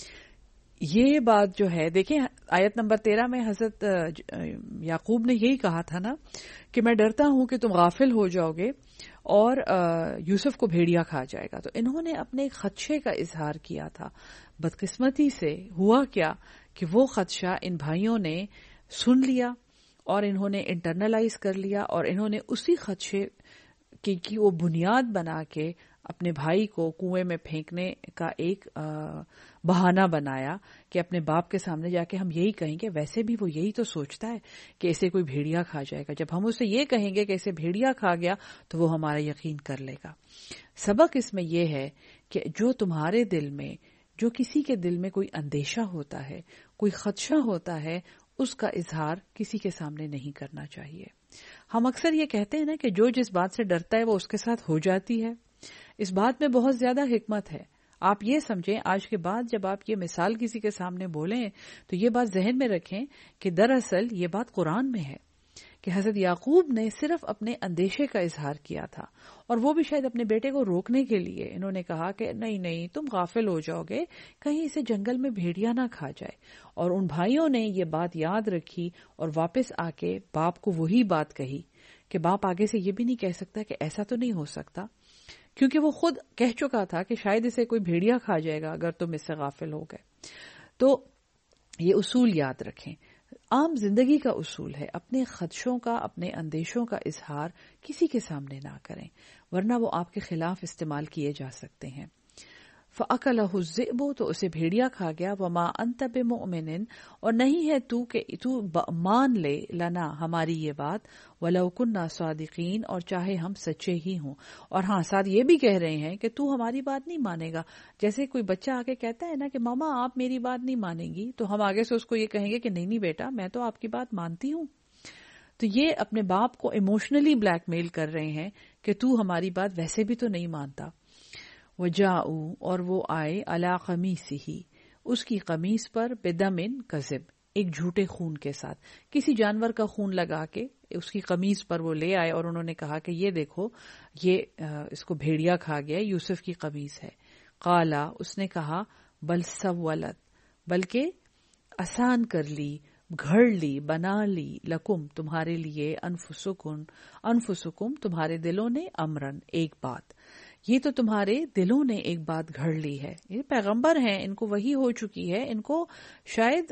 یہ بات جو ہے دیکھیں آیت نمبر 13 میں حضرت یعقوب نے یہی کہا تھا نا کہ میں ڈرتا ہوں کہ تم غافل ہو جاؤ گے اور یوسف کو بھیڑیا کھا جائے گا. تو انہوں نے اپنے خدشے کا اظہار کیا تھا. بدقسمتی سے ہوا کیا کہ وہ خدشہ ان بھائیوں نے سن لیا اور انہوں نے انٹرنلائز کر لیا اور انہوں نے اسی خدشے کی وہ بنیاد بنا کے اپنے بھائی کو کنویں میں پھینکنے کا ایک بہانہ بنایا کہ اپنے باپ کے سامنے جا کے ہم یہی کہیں گے، ویسے بھی وہ یہی تو سوچتا ہے کہ اسے کوئی بھیڑیا کھا جائے گا. جب ہم اسے یہ کہیں گے کہ اسے بھیڑیا کھا گیا تو وہ ہمارا یقین کر لے گا. سبق اس میں یہ ہے کہ جو تمہارے دل میں، جو کسی کے دل میں کوئی اندیشہ ہوتا ہے، کوئی خدشہ ہوتا ہے، اس کا اظہار کسی کے سامنے نہیں کرنا چاہیے. ہم اکثر یہ کہتے ہیں نا کہ جو جس بات سے ڈرتا ہے وہ اس کے ساتھ ہو جاتی ہے. اس بات میں بہت زیادہ حکمت ہے. آپ یہ سمجھیں آج کے بعد جب آپ یہ مثال کسی کے سامنے بولیں تو یہ بات ذہن میں رکھیں کہ دراصل یہ بات قرآن میں ہے کہ حضرت یعقوب نے صرف اپنے اندیشے کا اظہار کیا تھا، اور وہ بھی شاید اپنے بیٹے کو روکنے کے لیے. انہوں نے کہا کہ نہیں تم غافل ہو جاؤ گے، کہیں اسے جنگل میں بھیڑیا نہ کھا جائے. اور ان بھائیوں نے یہ بات یاد رکھی اور واپس آ کے باپ کو وہی بات کہی کہ باپ آگے سے یہ بھی نہیں کہہ سکتا کہ ایسا تو نہیں ہو سکتا، کیونکہ وہ خود کہہ چکا تھا کہ شاید اسے کوئی بھیڑیا کھا جائے گا اگر تم اس سے غافل ہو گئے. تو یہ اصول یاد رکھیں، عام زندگی کا اصول ہے. اپنے خدشوں کا، اپنے اندیشوں کا اظہار کسی کے سامنے نہ کریں، ورنہ وہ آپ کے خلاف استعمال کیے جا سکتے ہیں. فَأَكَلَهُ الذِّئْبُ، تو اسے بھیڑیا کھا گیا. وَمَا أَنْتَ بِمُؤْمِنٍ، اور نہیں ہے تو کہ تو مان لے لنا ہماری یہ بات، وَلَوْ كُنَّا صَادِقِينَ، اور چاہے ہم سچے ہی ہوں. اور ہاں ساتھ یہ بھی کہہ رہے ہیں کہ تو ہماری بات نہیں مانے گا. جیسے کوئی بچہ آگے کہتا ہے نا کہ ماما آپ میری بات نہیں مانیں گی، تو ہم آگے سے اس کو یہ کہیں گے کہ نہیں بیٹا میں تو آپ کی بات مانتی ہوں. تو یہ اپنے باپ کو ایموشنلی بلیک میل کر رہے ہیں کہ تو ہماری بات ویسے بھی تو نہیں مانتا. وَجَاءُوا، اور وہ آئے، عَلَىٰ قَمِيصِهِ، اس کی قمیص پر، بِدَمٍ كَذِبٍ، ایک جھوٹے خون کے ساتھ، کسی جانور کا خون لگا کے اس کی قمیص پر وہ لے آئے اور انہوں نے کہا کہ یہ دیکھو یہ اس کو بھیڑیا کھا گیا، یوسف کی قمیص ہے. قَالَ، اس نے کہا، بل سولت، بلکہ آسان کر لی، گھڑ لی، بنا لی، لکم تمہارے لیے، انفسکم تمہارے دلوں نے، امرن ایک بات، یہ تو تمہارے دلوں نے ایک بات گھڑ لی ہے. یہ پیغمبر ہیں، ان کو وحی ہو چکی ہے، ان کو شاید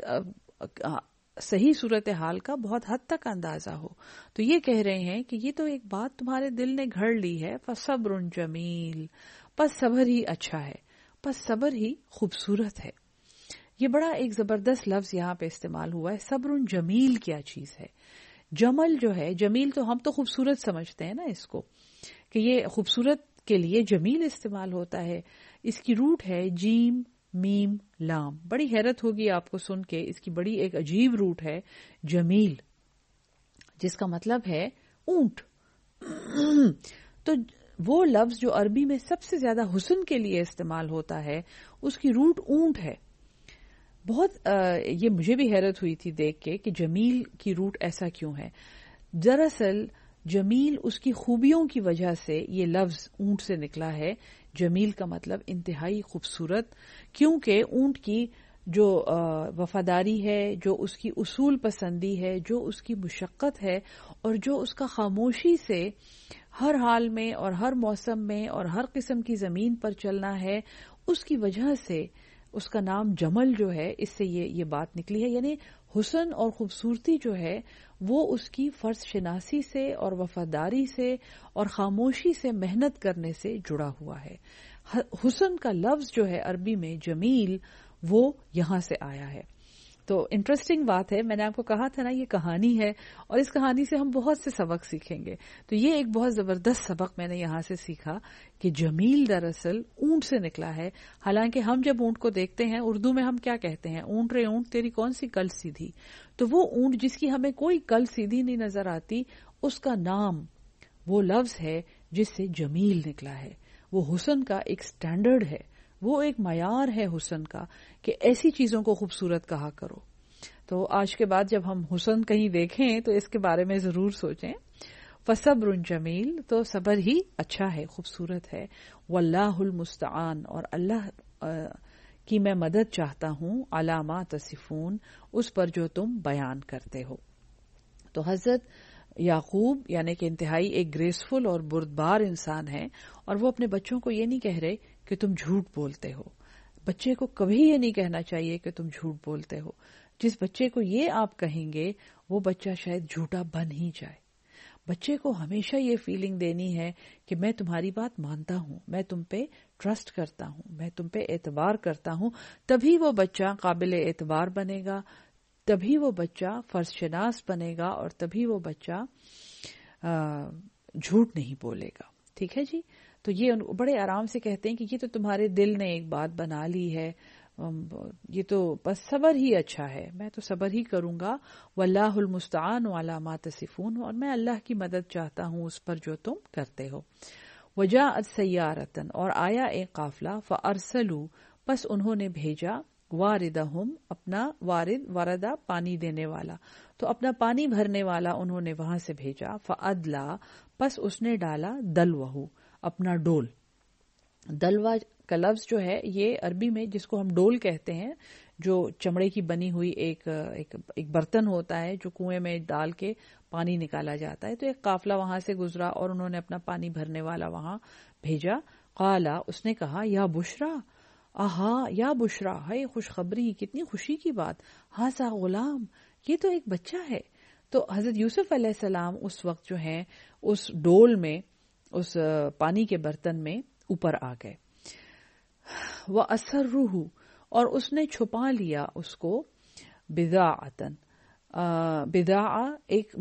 صحیح صورتحال کا بہت حد تک اندازہ ہو. تو یہ کہہ رہے ہیں کہ یہ تو ایک بات تمہارے دل نے گھڑ لی ہے. فصبر جمیل، پس صبر ہی اچھا ہے، پس صبر ہی خوبصورت ہے. یہ بڑا ایک زبردست لفظ یہاں پہ استعمال ہوا ہے. صبر جمیل کیا چیز ہے؟ جمل جو ہے، جمیل تو ہم تو خوبصورت سمجھتے ہیں نا اس کو، کہ یہ خوبصورت کے لیے جمیل استعمال ہوتا ہے. اس کی روٹ ہے جیم میم لام. بڑی حیرت ہوگی آپ کو سن کے، اس کی بڑی ایک عجیب روٹ ہے جمیل، جس کا مطلب ہے اونٹ. تو وہ لفظ جو عربی میں سب سے زیادہ حسن کے لیے استعمال ہوتا ہے، اس کی روٹ اونٹ ہے. بہت یہ مجھے بھی حیرت ہوئی تھی دیکھ کے کہ جمیل کی روٹ ایسا کیوں ہے. دراصل جمیل اس کی خوبیوں کی وجہ سے یہ لفظ اونٹ سے نکلا ہے. جمیل کا مطلب انتہائی خوبصورت، کیونکہ اونٹ کی جو وفاداری ہے، جو اس کی اصول پسندی ہے، جو اس کی مشقت ہے، اور جو اس کا خاموشی سے ہر حال میں اور ہر موسم میں اور ہر قسم کی زمین پر چلنا ہے، اس کی وجہ سے اس کا نام جمل جو ہے، اس سے یہ بات نکلی ہے. یعنی حسن اور خوبصورتی جو ہے وہ اس کی فرض شناسی سے اور وفاداری سے اور خاموشی سے، محنت کرنے سے جڑا ہوا ہے. حسن کا لفظ جو ہے عربی میں جمیل، وہ یہاں سے آیا ہے. تو انٹرسٹنگ بات ہے، میں نے آپ کو کہا تھا نا یہ کہانی ہے، اور اس کہانی سے ہم بہت سے سبق سیکھیں گے. تو یہ ایک بہت زبردست سبق میں نے یہاں سے سیکھا کہ جمیل دراصل اونٹ سے نکلا ہے. حالانکہ ہم جب اونٹ کو دیکھتے ہیں اردو میں ہم کیا کہتے ہیں؟ اونٹ رے اونٹ تیری کون سی کل سیدھی. تو وہ اونٹ جس کی ہمیں کوئی کل سیدھی نہیں نظر آتی، اس کا نام وہ لفظ ہے جس سے جمیل نکلا ہے. وہ حسن کا ایک سٹینڈرڈ ہے، وہ ایک معیار ہے حسن کا کہ ایسی چیزوں کو خوبصورت کہا کرو. تو آج کے بعد جب ہم حسن کہیں دیکھیں تو اس کے بارے میں ضرور سوچیں. فصبر جمیل، تو صبر ہی اچھا ہے، خوبصورت ہے. واللہ المستعان، اور اللہ کی میں مدد چاہتا ہوں، علی ما تصفون، اس پر جو تم بیان کرتے ہو. تو حضرت یعقوب یعنی کہ انتہائی ایک گریسفل اور بردبار انسان ہے، اور وہ اپنے بچوں کو یہ نہیں کہہ رہے کہ تم جھوٹ بولتے ہو. بچے کو کبھی یہ نہیں کہنا چاہیے کہ تم جھوٹ بولتے ہو. جس بچے کو یہ آپ کہیں گے وہ بچہ شاید جھوٹا بن ہی جائے. بچے کو ہمیشہ یہ فیلنگ دینی ہے کہ میں تمہاری بات مانتا ہوں، میں تم پہ ٹرسٹ کرتا ہوں، میں تم پہ اعتبار کرتا ہوں. تبھی وہ بچہ قابل اعتبار بنے گا، تبھی وہ بچہ فرض شناس بنے گا، اور تبھی وہ بچہ جھوٹ نہیں بولے گا. ٹھیک ہے جی. تو یہ بڑے آرام سے کہتے ہیں کہ یہ تو تمہارے دل نے ایک بات بنا لی ہے، یہ تو بس صبر ہی اچھا ہے، میں تو صبر ہی کروں گا. واللہ المستعان علی ما تصفون، اور میں اللہ کی مدد چاہتا ہوں اس پر جو تم کرتے ہو. وجاءت سیارۃ، اور آیا ایک قافلہ. فارسلوا، پس انہوں نے بھیجا. واردہم، اپنا واردہ پانی دینے والا، تو اپنا پانی بھرنے والا انہوں نے وہاں سے بھیجا. فادلا، پس اس نے ڈالا. دلوہ، اپنا ڈول. دلوا کا لفظ جو ہے یہ عربی میں جس کو ہم ڈول کہتے ہیں، جو چمڑے کی بنی ہوئی ایک برتن ہوتا ہے جو کنویں میں ڈال کے پانی نکالا جاتا ہے. تو ایک قافلہ وہاں سے گزرا اور انہوں نے اپنا پانی بھرنے والا وہاں بھیجا. قالا، اس نے کہا. یا بشرا، آہا یا بشرا، ہے خوشخبری، کتنی خوشی کی بات. ہاذا غلام، یہ تو ایک بچہ ہے. تو حضرت یوسف علیہ السلام اس وقت جو ہیں اس ڈول میں، اس پانی کے برتن میں اوپر آ گئے. وَأَسَرُّهُ، اور اس نے چھپا لیا اس کو. بِضَاعَةً، بِضَاعَ ایک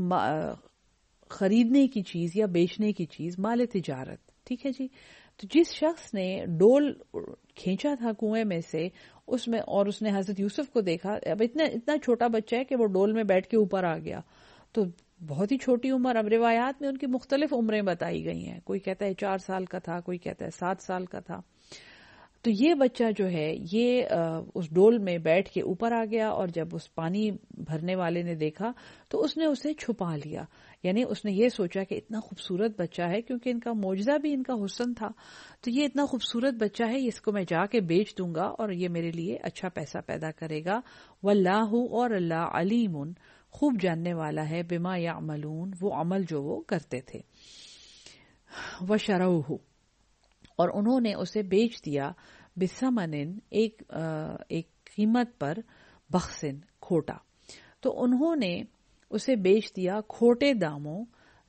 خریدنے کی چیز یا بیچنے کی چیز، مال تجارت. ٹھیک ہے جی. تو جس شخص نے ڈول کھینچا تھا کنویں میں سے، اس میں، اور اس نے حضرت یوسف کو دیکھا. اب اتنا چھوٹا بچہ ہے کہ وہ ڈول میں بیٹھ کے اوپر آ گیا، تو بہت ہی چھوٹی عمر. اب روایات میں ان کی مختلف عمریں بتائی گئی ہیں، کوئی کہتا ہے 4 سال کا تھا، کوئی کہتا ہے 7 سال کا تھا. تو یہ بچہ جو ہے یہ اس ڈول میں بیٹھ کے اوپر آ گیا، اور جب اس پانی بھرنے والے نے دیکھا تو اس نے اسے چھپا لیا. یعنی اس نے یہ سوچا کہ اتنا خوبصورت بچہ ہے، کیونکہ ان کا معجزہ بھی ان کا حسن تھا، تو یہ اتنا خوبصورت بچہ ہے، اس کو میں جا کے بیچ دوں گا اور یہ میرے لیے اچھا پیسہ پیدا کرے گا. واللہ، اور اللہ، علیم، خوب جاننے والا ہے. بما یعملون، وہ عمل جو وہ کرتے تھے. وشروہ، اور انہوں نے اسے بیچ دیا. بثمن، ایک قیمت پر. بخسن، کھوٹا. تو انہوں نے اسے بیچ دیا کھوٹے داموں.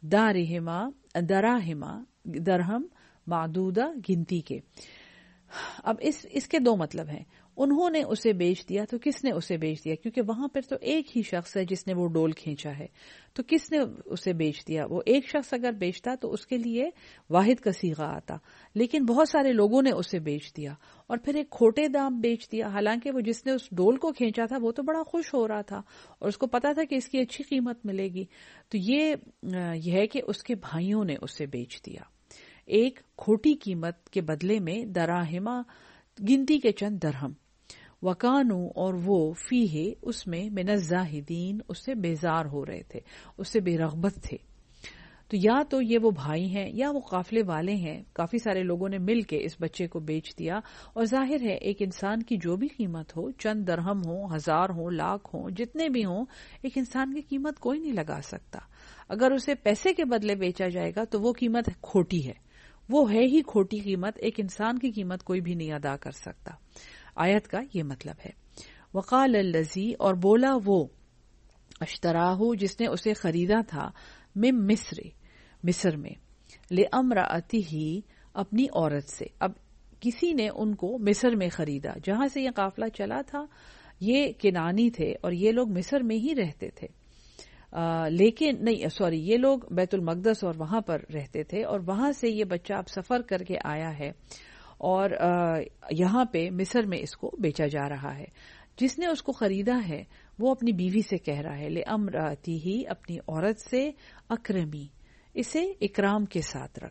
دراہما، درہم، معدودہ، گنتی کے. اب اس کے 2 مطلب ہیں. انہوں نے اسے بیچ دیا، تو کس نے اسے بیچ دیا؟ کیونکہ وہاں پر تو ایک ہی شخص ہے جس نے وہ ڈول کھینچا ہے، تو کس نے اسے بیچ دیا؟ وہ ایک شخص اگر بیچتا تو اس کے لیے واحد کا صیغہ آتا، لیکن بہت سارے لوگوں نے اسے بیچ دیا، اور پھر ایک کھوٹے دام بیچ دیا. حالانکہ وہ جس نے اس ڈول کو کھینچا تھا وہ تو بڑا خوش ہو رہا تھا، اور اس کو پتا تھا کہ اس کی اچھی قیمت ملے گی. تو یہ ہے کہ اس کے بھائیوں نے اسے بیچ دیا ایک کھوٹی قیمت کے بدلے میں. دراہما، گنتی کے چند درہم. وکانو، اور وہ فیہ، اس میں، من الزاہدین، اس سے بیزار ہو رہے تھے، اس سے بے رغبت تھے. تو یا تو یہ وہ بھائی ہیں یا وہ قافلے والے ہیں، کافی سارے لوگوں نے مل کے اس بچے کو بیچ دیا. اور ظاہر ہے ایک انسان کی جو بھی قیمت ہو، چند درہم ہوں، 1000 ہوں، لاکھ ہوں، جتنے بھی ہوں، ایک انسان کی قیمت کوئی نہیں لگا سکتا. اگر اسے پیسے کے بدلے بیچا جائے گا تو وہ قیمت کھوٹی ہے، وہ ہے ہی کھوٹی قیمت. ایک انسان کی قیمت کوئی بھی نہیں ادا کر سکتا. آیت کا یہ مطلب ہے. وقال الذی، اور بولا وہ، اشتراہ، جس نے اسے خریدا تھا، من مصر میں، لامرأتہ، اپنی عورت سے. اب کسی نے ان کو مصر میں خریدا، جہاں سے یہ قافلہ چلا تھا یہ کنانی تھے اور یہ لوگ مصر میں ہی رہتے تھے. لیکن نہیں، سوری، یہ لوگ بیت المقدس اور وہاں پر رہتے تھے، اور وہاں سے یہ بچہ اب سفر کر کے آیا ہے اور یہاں پہ مصر میں اس کو بیچا جا رہا ہے. جس نے اس کو خریدا ہے وہ اپنی بیوی سے کہہ رہا ہے، لامرأتہ، اپنی عورت سے، اکرمی، اسے اکرام کے ساتھ رکھ.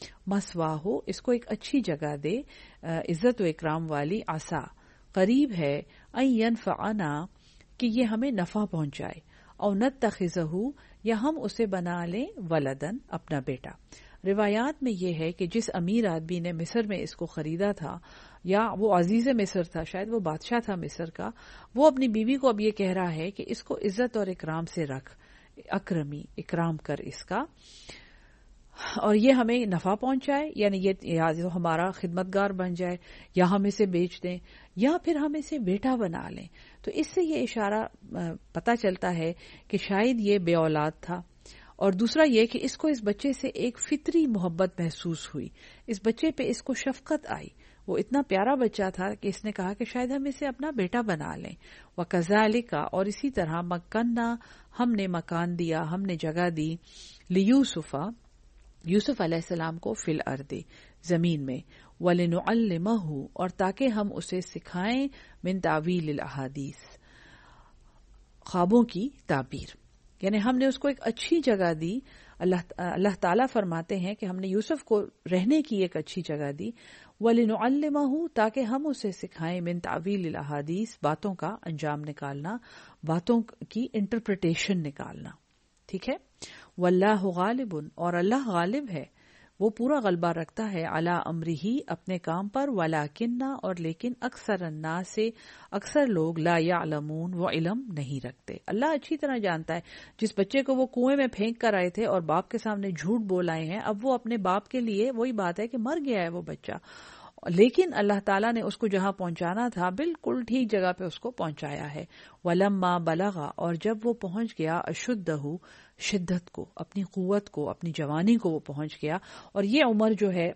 مسواہو اس کو ایک اچھی جگہ دے، عزت و اکرام والی، عسا قریب ہے، ان ینفعنا کہ یہ ہمیں نفع پہنچائے، او نتخذہ یا ہم اسے بنا لیں ولدن اپنا بیٹا۔ روایات میں یہ ہے کہ جس امیر آدمی نے مصر میں اس کو خریدا تھا، یا وہ عزیز مصر تھا، شاید وہ بادشاہ تھا مصر کا، وہ اپنی بیوی کو اب یہ کہہ رہا ہے کہ اس کو عزت اور اکرام سے رکھ، اکرمی اکرام کر اس کا، اور یہ ہمیں نفع پہنچائے، یعنی یہ یا تو ہمارا خدمتگار بن جائے، یا ہم اسے بیچ دیں، یا پھر ہم اسے بیٹا بنا لیں۔ تو اس سے یہ اشارہ پتہ چلتا ہے کہ شاید یہ بے اولاد تھا، اور دوسرا یہ کہ اس کو اس بچے سے ایک فطری محبت محسوس ہوئی، اس بچے پہ اس کو شفقت آئی، وہ اتنا پیارا بچہ تھا کہ اس نے کہا کہ شاید ہم اسے اپنا بیٹا بنا لیں۔ وَكَذَلِكَ اور اسی طرح مَكَّنَّا ہم نے مکان دیا، ہم نے جگہ دی، لِيُوسُفَ یوسف علیہ السلام کو فی الارض زمین میں، وَلِنُعَلِّمَهُ اور تاکہ ہم اسے سکھائیں من تعویل الاحادیث خوابوں کی تعبیر، یعنی ہم نے اس کو ایک اچھی جگہ دی۔ اللہ تعالیٰ فرماتے ہیں کہ ہم نے یوسف کو رہنے کی ایک اچھی جگہ دی، وَلِنُعَلِّمَهُ تاکہ ہم اسے سکھائیں من تعویل الاحادیث باتوں کا انجام نکالنا، باتوں کی انٹرپریٹیشن نکالنا، ٹھیک ہے۔ واللہ غالب اور اللہ غالب ہے، وہ پورا غلبہ رکھتا ہے، علی امرہ اپنے کام پر، ولکن اور لیکن اکثر الناس سے اکثر لوگ لا یعلمون وہ علم نہیں رکھتے۔ اللہ اچھی طرح جانتا ہے، جس بچے کو وہ کنویں میں پھینک کر آئے تھے اور باپ کے سامنے جھوٹ بول آئے ہیں، اب وہ اپنے باپ کے لیے وہی بات ہے کہ مر گیا ہے وہ بچہ، لیکن اللہ تعالیٰ نے اس کو جہاں پہنچانا تھا بالکل ٹھیک جگہ پہ اس کو پہنچایا ہے۔ وَلَمَّا بَلَغَ اور جب وہ پہنچ گیا، أَشُدَّهُ شدت کو، اپنی قوت کو، اپنی جوانی کو وہ پہنچ گیا، اور یہ عمر جو ہے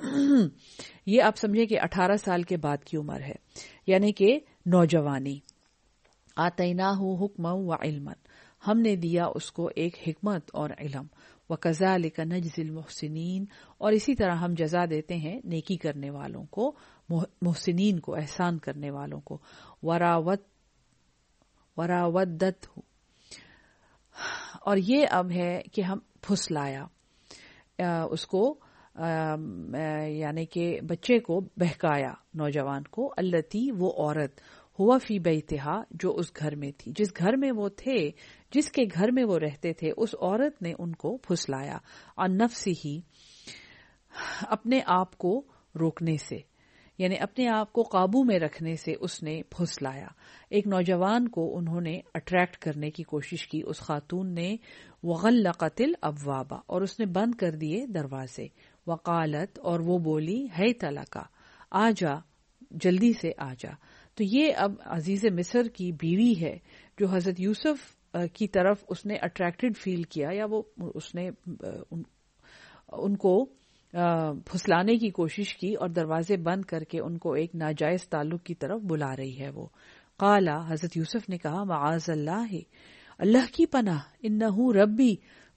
یہ آپ سمجھے کہ 18 سال کے بعد کی عمر ہے، یعنی کہ نوجوانی۔ آتَيْنَاهُ حُكْمًا وَعِلْمًا ہم نے دیا اس کو ایک حکمت اور علم۔ وَكَذَلِكَ نَجْزِي الْمُحْسِنِينَ اور اسی طرح ہم جزا دیتے ہیں نیکی کرنے والوں کو، محسنین کو، احسان کرنے والوں کو۔ وَرَاوَدَتْهُ اور یہ اب ہے کہ ہم پھسلایا اس کو، یعنی کہ بچے کو بہکایا، نوجوان کو، التی وہ عورت، ہوا فی بیتہا جو اس گھر میں تھی، جس گھر میں وہ تھے، جس کے گھر میں وہ رہتے تھے، اس عورت نے ان کو پھسلایا، عن نفسہ اپنے آپ کو روکنے سے، یعنی اپنے آپ کو قابو میں رکھنے سے اس نے پھسلایا۔ ایک نوجوان کو انہوں نے اٹریکٹ کرنے کی کوشش کی، اس خاتون نے، وغلقت الابواب اور اس نے بند کر دیے دروازے، وقالت اور وہ بولی، ہے طلقہ آ جا، جلدی سے آ جا۔ تو یہ اب عزیز مصر کی بیوی ہے جو حضرت یوسف کی طرف اس نے اٹریکٹڈ فیل کیا، یا وہ اس نے ان کو پھسلانے کی کوشش کی اور دروازے بند کر کے ان کو ایک ناجائز تعلق کی طرف بلا رہی ہے۔ وہ قالا حضرت یوسف نے کہا، معاذ اللہ اللہ کی پناہ، انہو ربی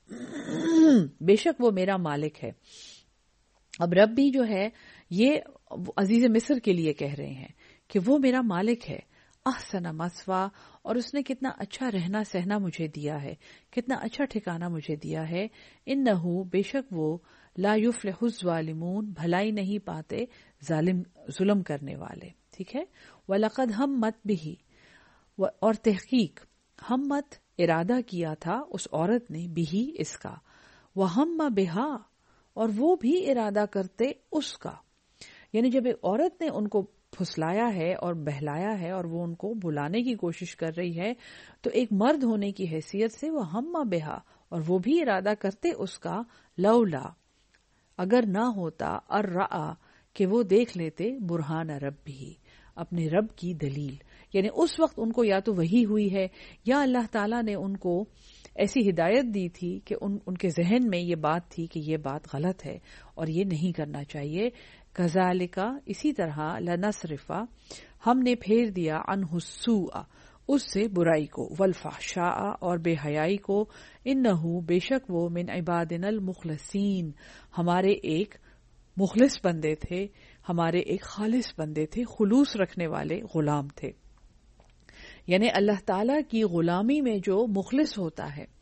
بے شک وہ میرا مالک ہے۔ اب ربی جو ہے یہ عزیز مصر کے لیے کہہ رہے ہیں کہ وہ میرا مالک ہے، احسن مثوا اور اس نے کتنا اچھا رہنا سہنا مجھے دیا ہے، کتنا اچھا ٹھکانہ مجھے دیا ہے۔ انہو بے شک وہ، لا یفلح الظالمون بھلائی نہیں پاتے ظلم کرنے والے، ٹھیک ہے۔ وَلَقَدْ ہمت بِهِ اور تحقیق، ہمت ارادہ کیا تھا اس عورت نے، بھی اس کا، وَهَمَّ بِهَا اور وہ بھی ارادہ کرتے اس کا، یعنی جب ایک عورت نے ان کو پھسلایا ہے اور بہلایا ہے اور وہ ان کو بلانے کی کوشش کر رہی ہے، تو ایک مرد ہونے کی حیثیت سے وہ ہم بہا اور وہ بھی ارادہ کرتے اس کا، لولا اگر نہ ہوتا، الرآ کہ وہ دیکھ لیتے، برہان ربہ اپنے رب کی دلیل، یعنی اس وقت ان کو یا تو وحی ہوئی ہے یا اللہ تعالیٰ نے ان کو ایسی ہدایت دی تھی کہ ان کے ذہن میں یہ بات تھی کہ یہ بات غلط ہے اور یہ نہیں کرنا چاہیے۔ کذالک اسی طرح، لنصرف ہم نے پھیر دیا، عنہ السوء اس سے برائی کو، والفحشاء اور بے حیائی کو، انہو بے شک وہ، من عبادنا المخلصین ہمارے ایک مخلص بندے تھے، ہمارے ایک خالص بندے تھے، خلوص رکھنے والے غلام تھے۔ یعنی اللہ تعالیٰ کی غلامی میں جو مخلص ہوتا ہے،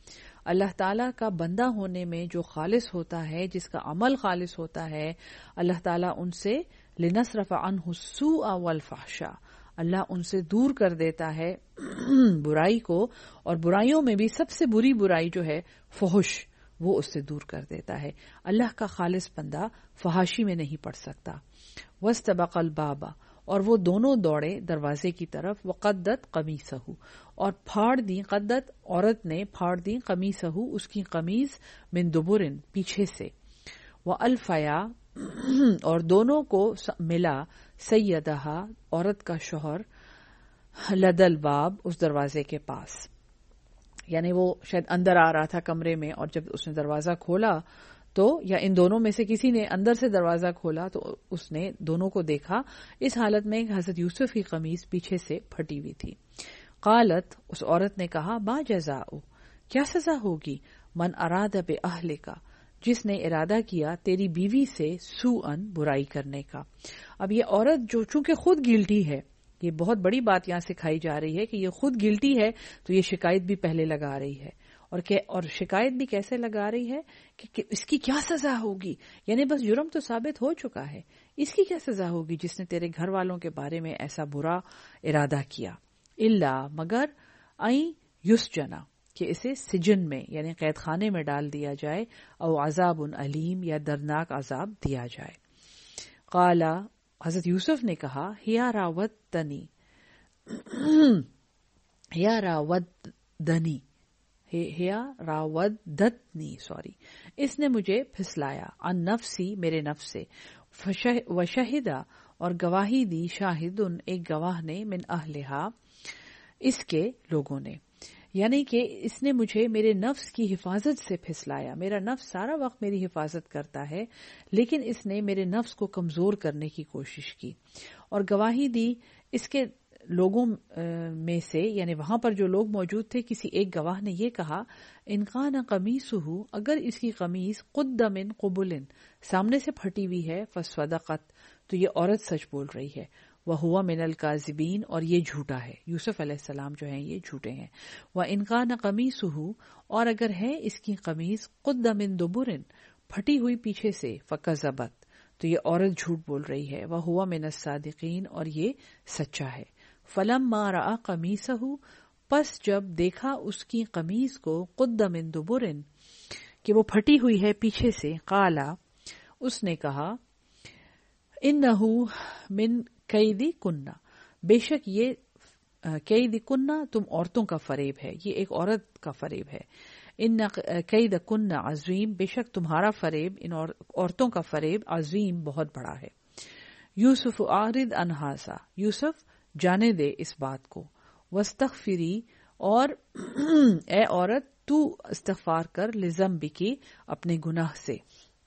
اللہ تعالیٰ کا بندہ ہونے میں جو خالص ہوتا ہے، جس کا عمل خالص ہوتا ہے، اللہ تعالیٰ ان سے لنصرف عنہ السوء والفحشاء، اللہ ان سے دور کر دیتا ہے برائی کو، اور برائیوں میں بھی سب سے بری برائی جو ہے فحش، وہ اس سے دور کر دیتا ہے۔ اللہ کا خالص بندہ فحاشی میں نہیں پڑ سکتا۔ واستبق الباب، اور وہ دونوں دوڑے دروازے کی طرف، وقدت قمیصہ، اور پھاڑ دی، قدت عورت نے پھاڑ دی، قمیصہ اس کی قمیص، من دبرن پیچھے سے، والفیا اور دونوں کو ملا، سیدہ عورت کا شوہر، لدل باب اس دروازے کے پاس، یعنی وہ شاید اندر آ رہا تھا کمرے میں، اور جب اس نے دروازہ کھولا تو، یا ان دونوں میں سے کسی نے اندر سے دروازہ کھولا تو اس نے دونوں کو دیکھا اس حالت میں کہ حضرت یوسف کی قمیص پیچھے سے پھٹی ہوئی تھی۔ قالت، اس عورت نے کہا، ما جزاء، کیا سزا ہوگی، من اراد باہلک، جس نے ارادہ کیا تیری بیوی سے، سوءن برائی کرنے کا۔ اب یہ عورت جو چونکہ خود گلٹی ہے، یہ بہت بڑی بات یہاں سکھائی جا رہی ہے کہ یہ خود گلٹی ہے تو یہ شکایت بھی پہلے لگا رہی ہے، اور شکایت بھی کیسے لگا رہی ہے کہ اس کی کیا سزا ہوگی، یعنی بس جرم تو ثابت ہو چکا ہے، اس کی کیا سزا ہوگی جس نے تیرے گھر والوں کے بارے میں ایسا برا ارادہ کیا، الا مگر، این یسجنا کہ اسے سجن میں یعنی قید خانے میں ڈال دیا جائے، او عذاب علیم یا دردناک عذاب دیا جائے۔ قال، حضرت یوسف نے کہا، ہیا راودتنی، ہیا راودنی، ہیا راودتنی، سوری، اس نے مجھے پھسلایا، عن نفسی، میرے نفس سے، وشہدہ اور گواہی دی، شاہدن ایک گواہ نے، من اہلہا اس کے لوگوں نے، یعنی کہ اس نے مجھے میرے نفس کی حفاظت سے پھسلایا۔ میرا نفس سارا وقت میری حفاظت کرتا ہے، لیکن اس نے میرے نفس کو کمزور کرنے کی کوشش کی، اور گواہی دی اس کے لوگوں میں سے، یعنی وہاں پر جو لوگ موجود تھے، کسی ایک گواہ نے یہ کہا، ان کان قمیصہ، اگر اس کی قمیص قد من قبل، سامنے سے پھٹی ہوئی ہے، فصدقت، تو یہ عورت سچ بول رہی ہے، وَهُوَ مِنَ الْكَاذِبِينَ، اور یہ جھوٹا ہے، یوسف علیہ السلام جو ہیں یہ جھوٹے ہیں۔ وَإِنْ كَانَ قَمِيصُهُ، اور اگر ہے اس کی قمیص، قُدَّ مِن دُبُرٍ، پھٹی ہوئی پیچھے سے، فَكَذَبَتْ، تو یہ عورت جھوٹ بول رہی ہے، وَهُوَ مِنَ الصَّادِقِينَ، اور یہ سچا ہے۔ فَلَمَّا رَأَى قَمِيصَهُ، پس جب دیکھا اس کی قمیص کو، قُدَّ مِن دُبُرٍ، کہ وہ پھٹی ہوئی ہے پیچھے سے، قَالَ، اس نے کہا، إِنَّهُ مِن قیدی کنہ، بے شک یہ قیدی کنہ تم عورتوں کا فریب ہے، یہ ایک عورت کا فریب ہے۔ ان قید کنہ عظیم، بے شک تمہارا فریب، ان عورتوں کا فریب عظیم، بہت بڑا ہے۔ یوسف اعرض عن ھذا، یوسف جانے دے اس بات کو، واستغفری، اور اے عورت تو استغفار کر، لذنبکی، اپنے گناہ سے،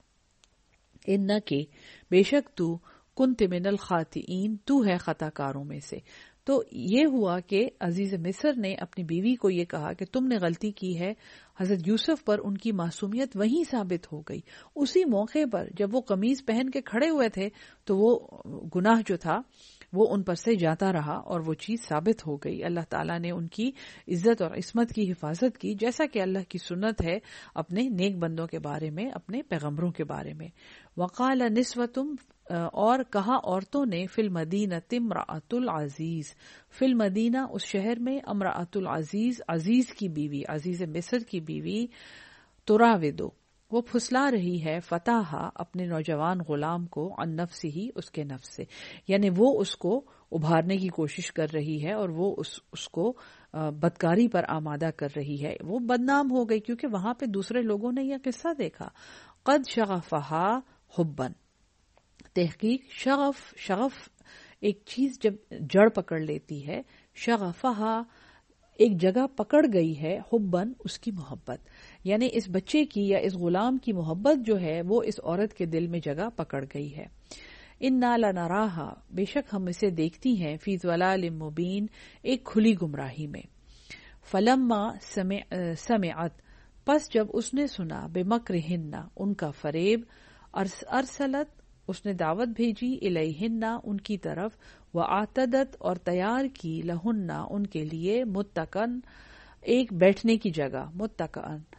انکی، بے شک تو، کنت من الخاطئین، تو ہے خطا کاروں میں سے۔ تو یہ ہوا کہ عزیز مصر نے اپنی بیوی کو یہ کہا کہ تم نے غلطی کی ہے، حضرت یوسف پر ان کی معصومیت وہیں ثابت ہو گئی، اسی موقع پر جب وہ قمیص پہن کے کھڑے ہوئے تھے تو وہ گناہ جو تھا وہ ان پر سے جاتا رہا، اور وہ چیز ثابت ہو گئی۔ اللہ تعالیٰ نے ان کی عزت اور عصمت کی حفاظت کی، جیسا کہ اللہ کی سنت ہے اپنے نیک بندوں کے بارے میں، اپنے پیغمبروں کے بارے میں۔ وقال نسوۃ، اور کہا عورتوں نے، فی المدینۃ امرأۃ العزیز، فی المدینہ اس شہر میں، امرأۃ العزیز، عزیز کی بیوی، عزیز مصر کی بیوی، تراودو، وہ پھسلا رہی ہے، فتح، اپنے نوجوان غلام کو، عن نفسہ، اس کے نفس سے، یعنی وہ اس کو ابھارنے کی کوشش کر رہی ہے اور وہ اس کو بدکاری پر آمادہ کر رہی ہے۔ وہ بدنام ہو گئی کیونکہ وہاں پہ دوسرے لوگوں نے یہ قصہ دیکھا۔ قد شغفہا حبن، تحقیق شغف ایک چیز جب جڑ پکڑ لیتی ہے، شغفہا ایک جگہ پکڑ گئی ہے، حبن اس کی محبت، یعنی اس بچے کی یا اس غلام کی محبت جو ہے وہ اس عورت کے دل میں جگہ پکڑ گئی ہے۔ انا لنراہا، بے شک ہم اسے دیکھتی ہیں، فی ضلال مبین، ایک کھلی گمراہی میں۔ فلما سمعت، پس جب اس نے سنا، بمکرہن، ان کا فریب، ارسلت، اس نے دعوت بھیجی، الیہن، ان کی طرف، وَاعْتَدَتْ، اور تیار کی، لہن، ان کے لیے، متکن، ایک بیٹھنے کی جگہ، متکئن،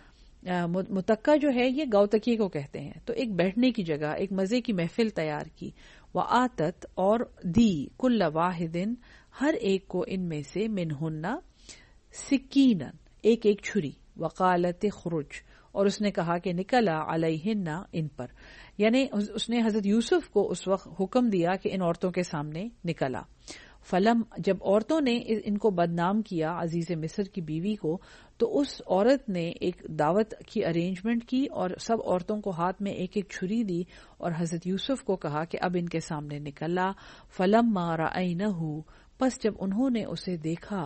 متکا جو ہے یہ گوتکی کو کہتے ہیں، تو ایک بیٹھنے کی جگہ، ایک مزے کی محفل تیار کی، وآتت اور دی کل واحد ہر ایک کو ان میں سے منہن سکینن ایک ایک چھری، وقالت خرج اور اس نے کہا کہ نکلا علیہن ان پر، یعنی اس نے حضرت یوسف کو اس وقت حکم دیا کہ ان عورتوں کے سامنے نکلا۔ فلم جب عورتوں نے ان کو بدنام کیا عزیز مصر کی بیوی کو، تو اس عورت نے ایک دعوت کی ارینجمنٹ کی اور سب عورتوں کو ہاتھ میں ایک ایک چھری دی اور حضرت یوسف کو کہا کہ اب ان کے سامنے نکلا۔ فلما رأینہ پس جب انہوں نے اسے دیکھا،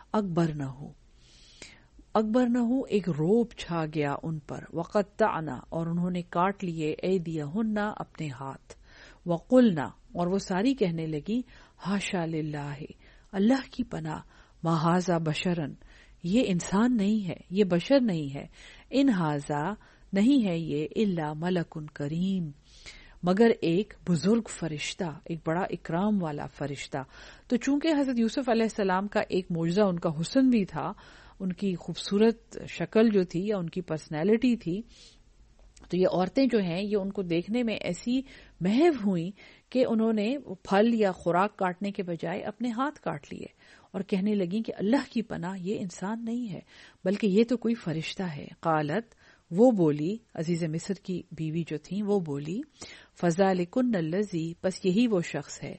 اکبرنہ ایک روب چھا گیا ان پر، وقطعنا اور انہوں نے کاٹ لیے ایدیہن اپنے ہاتھ، وقلنا اور وہ ساری کہنے لگی ہاشا للہ اللہ کی پناہ، ما ھذا بشرن یہ انسان نہیں ہے، یہ بشر نہیں ہے، ان ھذا نہیں ہے یہ الا ملک کریم مگر ایک بزرگ فرشتہ، ایک بڑا اکرام والا فرشتہ۔ تو چونکہ حضرت یوسف علیہ السلام کا ایک معجزہ ان کا حسن بھی تھا، ان کی خوبصورت شکل جو تھی یا ان کی پرسنالٹی تھی، تو یہ عورتیں جو ہیں یہ ان کو دیکھنے میں ایسی محو ہوئیں کہ انہوں نے پھل یا خوراک کاٹنے کے بجائے اپنے ہاتھ کاٹ لیے اور کہنے لگیں کہ اللہ کی پناہ یہ انسان نہیں ہے بلکہ یہ تو کوئی فرشتہ ہے۔ قالت وہ بولی، عزیز مصر کی بیوی جو تھیں وہ بولی، فذالکن الذی پس یہی وہ شخص ہے،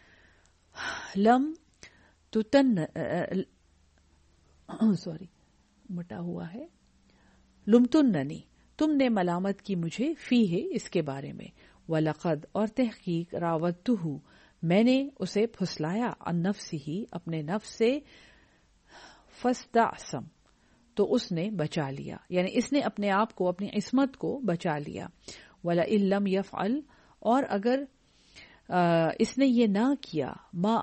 لمتننی تم نے ملامت کی مجھے فی ہے اس کے بارے میں، وَلَقَدْ اور تحقیق راودتہ میں نے اسے پھسلایا عن نفسہ اپنے نفس سے، فاستعصم تو اس نے بچا لیا، یعنی اس نے اپنے آپ کو اپنی عصمت کو بچا لیا، وَلَئِن لَمْ يَفْعَلْ اور اگر اس نے یہ نہ کیا ما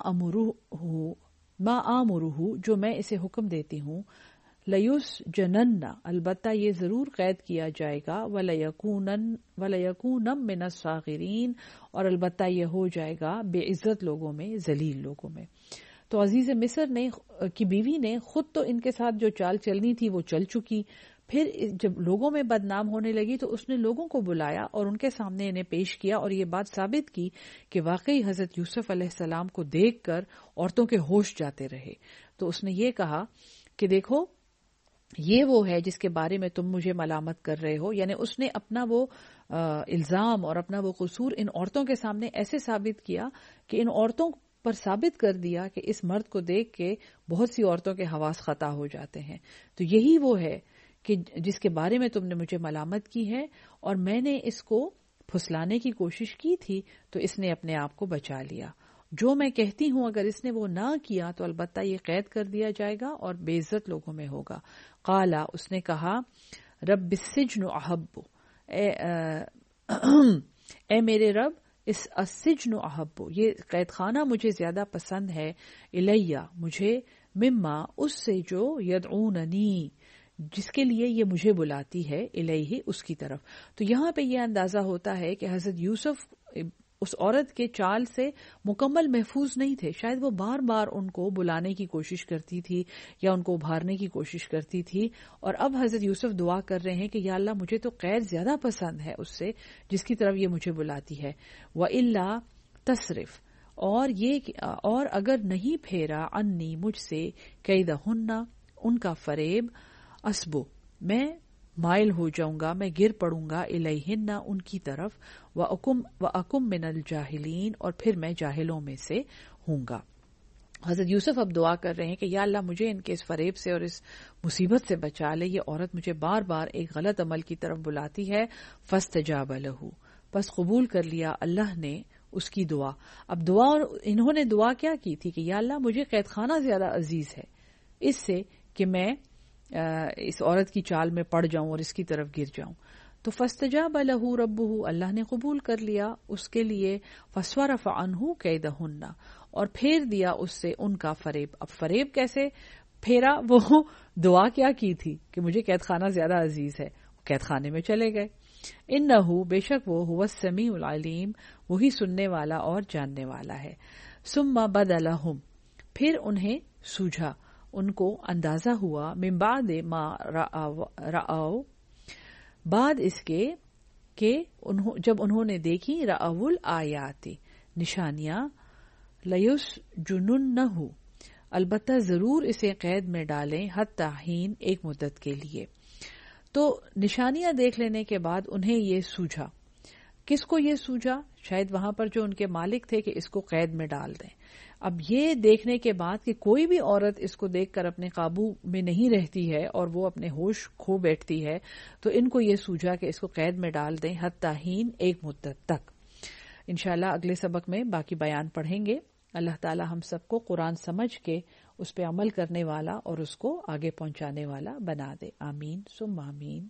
آمرہ جو میں اسے حکم دیتی ہوں، لیسجنن البتہ یہ ضرور قید کیا جائے گا، ولیکون من الصاغرین اور البتہ یہ ہو جائے گا بے عزت لوگوں میں، ذلیل لوگوں میں۔ تو عزیز مصر کی بیوی نے خود تو ان کے ساتھ جو چال چلنی تھی وہ چل چکی، پھر جب لوگوں میں بدنام ہونے لگی تو اس نے لوگوں کو بلایا اور ان کے سامنے انہیں پیش کیا اور یہ بات ثابت کی کہ واقعی حضرت یوسف علیہ السلام کو دیکھ کر عورتوں کے ہوش جاتے رہے۔ تو اس نے یہ کہا کہ دیکھو یہ وہ ہے جس کے بارے میں تم مجھے ملامت کر رہے ہو، یعنی اس نے اپنا وہ الزام اور اپنا وہ قصور ان عورتوں کے سامنے ایسے ثابت کیا کہ ان عورتوں پر ثابت کر دیا کہ اس مرد کو دیکھ کے بہت سی عورتوں کے حواس خطا ہو جاتے ہیں۔ تو یہی وہ ہے کہ جس کے بارے میں تم نے مجھے ملامت کی ہے، اور میں نے اس کو پھسلانے کی کوشش کی تھی تو اس نے اپنے آپ کو بچا لیا۔ جو میں کہتی ہوں اگر اس نے وہ نہ کیا تو البتہ یہ قید کر دیا جائے گا اور بے عزت لوگوں میں ہوگا۔ قالا اس نے کہا رب السجن احب اے میرے رب اس السجن احب یہ قید خانہ مجھے زیادہ پسند ہے، الیہ مجھے، مما اس سے جو یدعوننی جس کے لیے یہ مجھے بلاتی ہے، الیہ اس کی طرف۔ تو یہاں پہ یہ اندازہ ہوتا ہے کہ حضرت یوسف اس عورت کے چال سے مکمل محفوظ نہیں تھے، شاید وہ بار بار ان کو بلانے کی کوشش کرتی تھی یا ان کو ابھارنے کی کوشش کرتی تھی، اور اب حضرت یوسف دعا کر رہے ہیں کہ یا اللہ مجھے تو قید زیادہ پسند ہے اس سے جس کی طرف یہ مجھے بلاتی ہے، وَإِلَّا تصرف اور اگر نہیں پھیرا انی مجھ سے، کیدہن ان کا فریب، اسبو میں مائل ہو جاؤں گا، میں گر پڑوں گا، الیہن ان کی طرف، وَأَكُمْ مِنَ الْجَاهِلِينَ اور پھر میں جاہلوں میں سے ہوں گا۔ حضرت یوسف اب دعا کر رہے ہیں کہ یا اللہ مجھے ان کے اس فریب سے اور اس مصیبت سے بچا لے، یہ عورت مجھے بار بار ایک غلط عمل کی طرف بلاتی ہے۔ فَاسْتَجَابَ لَهُ پس قبول کر لیا اللہ نے اس کی دعا۔ اب انہوں نے دعا کیا کی تھی کہ یا اللہ مجھے قید خانہ زیادہ عزیز ہے اس سے کہ میں اس عورت کی چال میں پڑ جاؤں اور اس کی طرف گر جاؤں۔ تو فاستجاب لہ ربہ اللہ نے قبول کر لیا اس کے لیے، فصرف عنہ کیدہن اور پھیر دیا اس سے ان کا فریب۔ اب فریب کیسے پھیرا؟ وہ دعا کیا کی تھی کہ مجھے قید خانہ زیادہ عزیز ہے، قید خانے میں چلے گئے۔ انہ بے شک وہ هو السمیع العلیم وہی سننے والا اور جاننے والا ہے۔ ثم بدا لہم پھر انہیں سوجھا، ان کو اندازہ ہوا، من بعد ما رأوا بعد اس کے کہ جب انہوں نے دیکھی رأول آیاتی نشانیاں لیس جنن نہ ہو البتہ ضرور اسے قید میں ڈالیں حتی حین ایک مدت کے لیے. تو نشانیاں دیکھ لینے کے بعد انہیں یہ سوجھا. کس کو یہ سوجھا؟ شاید وہاں پر جو ان کے مالک تھے کہ اس کو قید میں ڈال دیں. اب یہ دیکھنے کے بعد کہ کوئی بھی عورت اس کو دیکھ کر اپنے قابو میں نہیں رہتی ہے اور وہ اپنے ہوش کھو بیٹھتی ہے، تو ان کو یہ سوجھا کہ اس کو قید میں ڈال دیں حتی حین ایک مدت تک. انشاءاللہ اگلے سبق میں باقی بیان پڑھیں گے. اللہ تعالی ہم سب کو قرآن سمجھ کے اس پہ عمل کرنے والا اور اس کو آگے پہنچانے والا بنا دے. آمین ثم آمین.